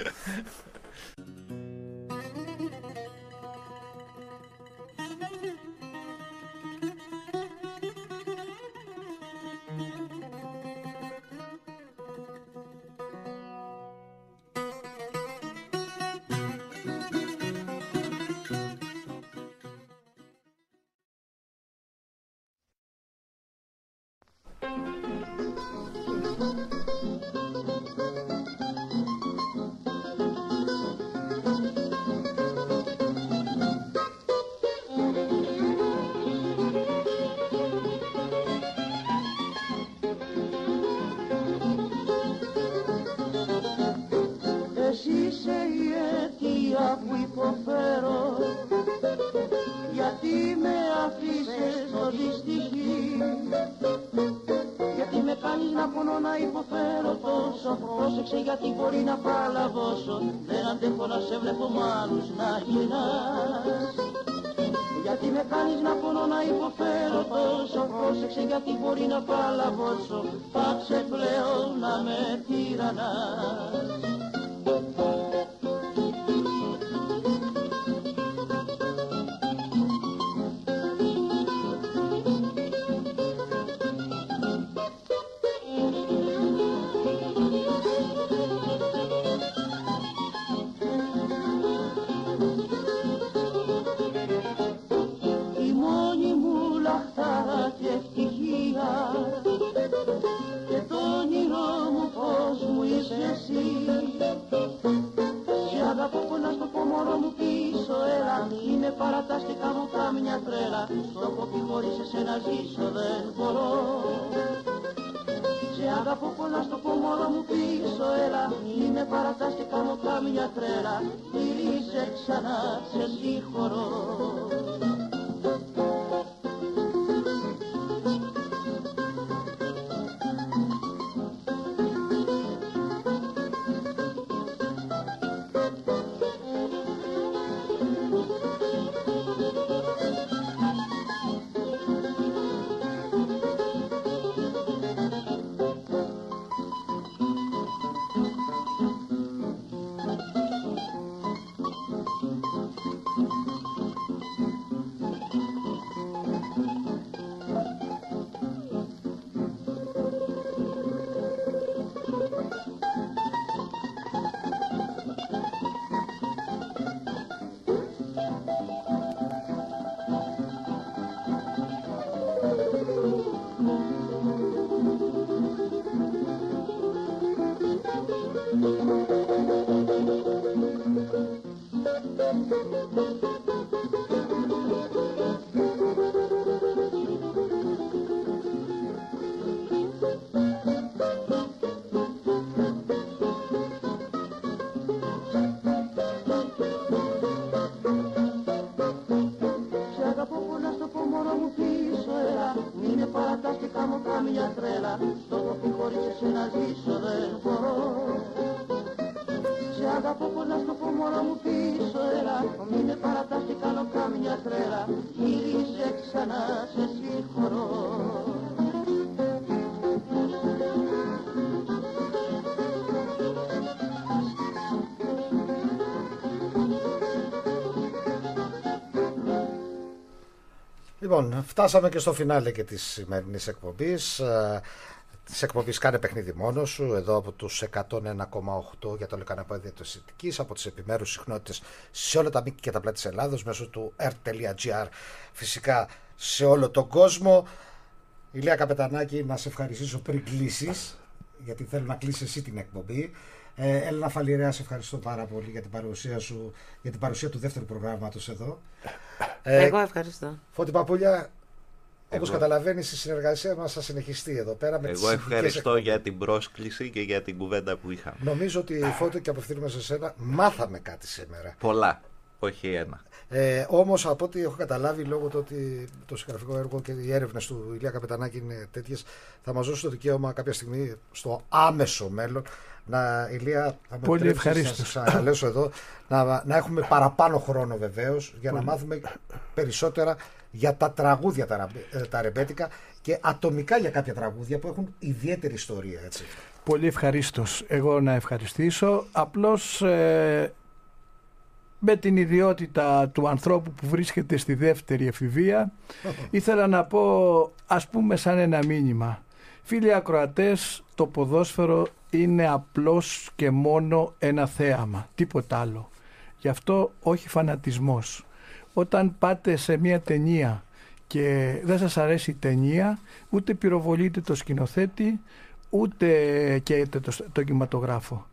Speaker 12: Γιατί μπορεί να παλαβώσω, δεν αντέχω να σε βλέπω μ' άλλους να γυρνάς. Γιατί με κάνεις να πονώ να υποφέρω τόσο, πρόσεξε γιατί μπορεί να παλαβώσω, πάψε πλέον να με τυραννάς. Παρατάστηκα μου τα μια τρέλα, στο κοπί χωρίς εσένα ζήσω δεν μπορώ. Σε αγαπώ πολλά στο κομμόρο μου πίσω, έλα, είναι παρατάστηκα μου τα μια τρέλα, γύρισε ξανά, σε συγχωρώ. παρατάς και κάμω κάμια τρέλα, στο τροφή χωρίς εσένα ζήσω δεν μπορώ. Σε αγαπώ πως να στο πω μωρό μου πίσω έλα, μην με παρατάς και κάνω κάμια τρέλα, γύρισε ξανά σε συγχωρώ.
Speaker 4: Λοιπόν, φτάσαμε και στο φινάλε και της σημερινής εκπομπής. Της εκπομπής Κάνε παιχνίδι μόνος σου, εδώ από τους εκατόν ένα κόμμα οκτώ για το λεκανοπέδιο της Αττικής, από τις επιμέρους συχνότητες σε όλα τα μήκη και τα πλάτη της Ελλάδος, μέσω του ερτ τελεία τζι άρ, φυσικά σε όλο τον κόσμο. Ηλία Καπετανάκη, να σε ευχαριστήσω πριν κλείσεις, γιατί θέλω να κλείσεις εσύ την εκπομπή. Ε, Έλληνα Φαλιρέα, σε ευχαριστώ πάρα πολύ για την παρουσία σου, για την παρουσία του δεύτερου προγράμματος εδώ.
Speaker 5: Εγώ ευχαριστώ.
Speaker 4: Φώτη Παπούλια, όπως καταλαβαίνεις, η συνεργασία μας θα συνεχιστεί εδώ πέρα. Με
Speaker 8: Εγώ ευχαριστώ για την πρόσκληση και για την κουβέντα που είχαμε.
Speaker 4: Νομίζω ότι, Φώτη, και απευθύνουμε σε σένα, μάθαμε κάτι σήμερα.
Speaker 8: Πολλά, όχι ένα.
Speaker 4: Ε, όμως, από ό,τι έχω καταλάβει, λόγω του ότι το συγγραφικό έργο και οι έρευνες του Ηλία Καπετανάκη είναι τέτοιες, θα μας δώσει το δικαίωμα κάποια στιγμή, στο άμεσο μέλλον, να, Ηλία, θα με
Speaker 3: πολύ
Speaker 4: ευχαριστώ. Να σας καλέσω εδώ, να, να έχουμε παραπάνω χρόνο βεβαίως, για πολύ. Να μάθουμε περισσότερα για τα τραγούδια τα, τα ρεμπέτικα και ατομικά για κάποια τραγούδια που έχουν ιδιαίτερη ιστορία. Έτσι.
Speaker 3: Πολύ ευχαρίστως εγώ να ευχαριστήσω. Απλώς ε, με την ιδιότητα του ανθρώπου που βρίσκεται στη δεύτερη εφηβεία ήθελα να πω, ας πούμε, σαν ένα μήνυμα. Φίλοι ακροατές, το ποδόσφαιρο είναι απλώς και μόνο ένα θέαμα, τίποτα άλλο. Γι' αυτό όχι φανατισμός. Όταν πάτε σε μια ταινία και δεν σας αρέσει η ταινία, ούτε πυροβολείτε το σκηνοθέτη, ούτε καίτε το, το κινηματογράφο.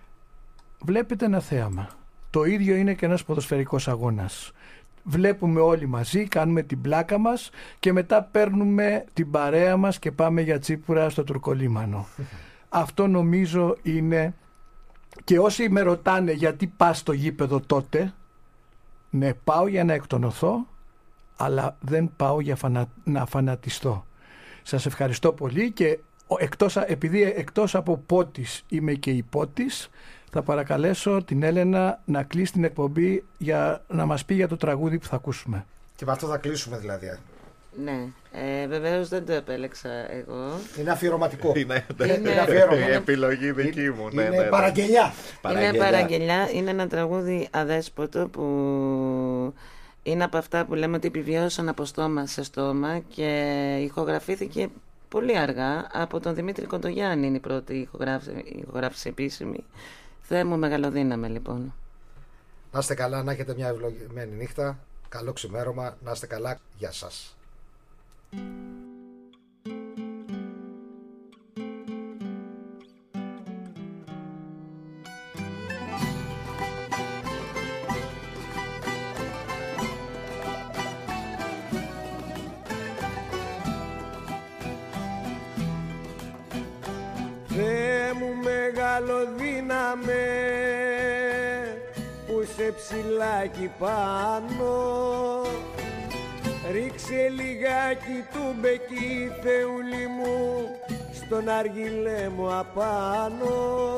Speaker 3: Βλέπετε ένα θέαμα. Το ίδιο είναι και ένας ποδοσφαιρικός αγώνας. Βλέπουμε όλοι μαζί, κάνουμε την πλάκα μας και μετά παίρνουμε την παρέα μας και πάμε για τσίπουρα στο Τουρκολίμανο. Αυτό νομίζω είναι, και όσοι με ρωτάνε γιατί πας στο γήπεδο τότε, ναι, πάω για να εκτονωθώ, αλλά δεν πάω για φανα... να φανατιστώ. Σας ευχαριστώ πολύ και εκτός, επειδή εκτός από πότης είμαι και υπότης, θα παρακαλέσω την Έλενα να κλείσει την εκπομπή για να μας πει για το τραγούδι που θα ακούσουμε.
Speaker 4: Και με αυτό θα κλείσουμε δηλαδή.
Speaker 5: Ναι, ε, βεβαίως δεν το επέλεξα εγώ.
Speaker 4: Είναι αφιερωματικό.
Speaker 8: Είναι,
Speaker 5: είναι
Speaker 8: η επιλογή δική μου.
Speaker 4: Είναι,
Speaker 8: ναι,
Speaker 4: είναι
Speaker 8: ναι,
Speaker 4: παραγγελιά.
Speaker 5: Είναι παραγγελιά. Είναι ένα τραγούδι αδέσποτο που είναι από αυτά που λέμε ότι επιβιώσαν από στόμα σε στόμα και ηχογραφήθηκε πολύ αργά από τον Δημήτρη Κοντογιάννη. Είναι η πρώτη ηχογράφηση, ηχογράφηση επίσημη. Θεέ μου μεγαλοδύναμε λοιπόν.
Speaker 4: Να είστε καλά, να έχετε μια ευλογημένη νύχτα. Καλό ξημέρωμα, να είστε καλά. Γεια σας.
Speaker 13: Θεέ μου μεγαλοδύναμε που σε ψηλάκι πάνω, ρίξε λιγάκι του μπεκί Θεούλη μου στον αργυλέ μου απάνω.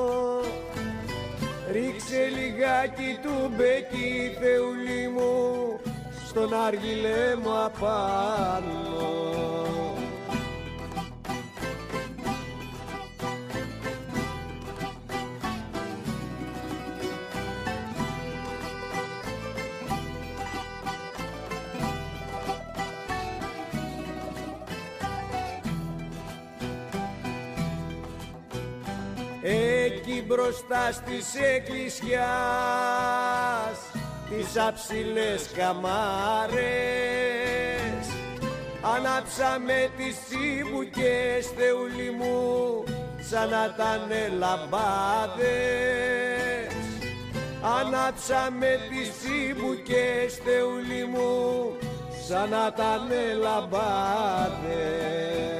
Speaker 13: Ρίξε λιγάκι του μπεκί Θεούλη μου στον αργυλέ μου απάνω. Εκεί μπροστά στις εκκλησιάς τις αψηλές καμάρες ανάψαμε τις τσίμπουκες Θεούλη μου σαν να τανε λαμπάδες. Ανάψαμε τις τσίμπουκες Θεούλη μου σαν να τανε λαμπάδες.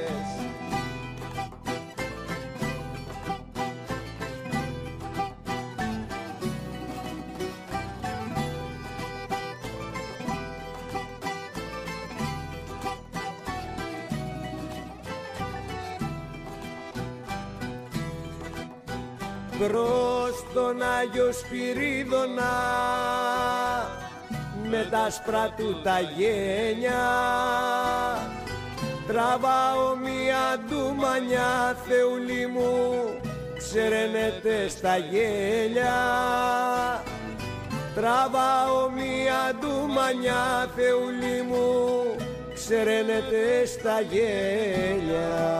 Speaker 13: προς τον Άγιο Σπυρίδωνα με τα άσπρα του τα γένια. Τραβάω μια ντουμανιά, Θεούλη μου, ξεραίνεται στα γέλια. Τραβάω μια ντουμανιά, Θεούλη μου, ξεραίνεται στα γέλια.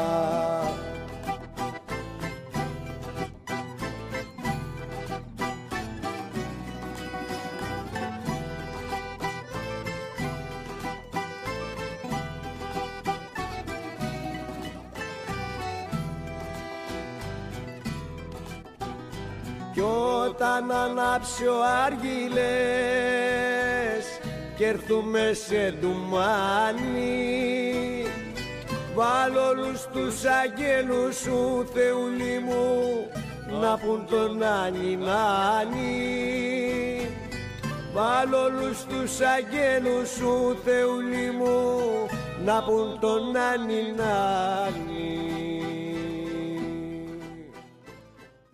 Speaker 13: Κι όταν ανάψει ο άργυλες κι έρθουμε σε ντουμάνι, βάλω όλους τους αγγέλους σου, Θεούλη μου, να πουν τον Νάνι Νάνι. Βάλω όλους τους αγγέλους σου, Θεούλη μου, να πουν τον Νάνι Νάνι.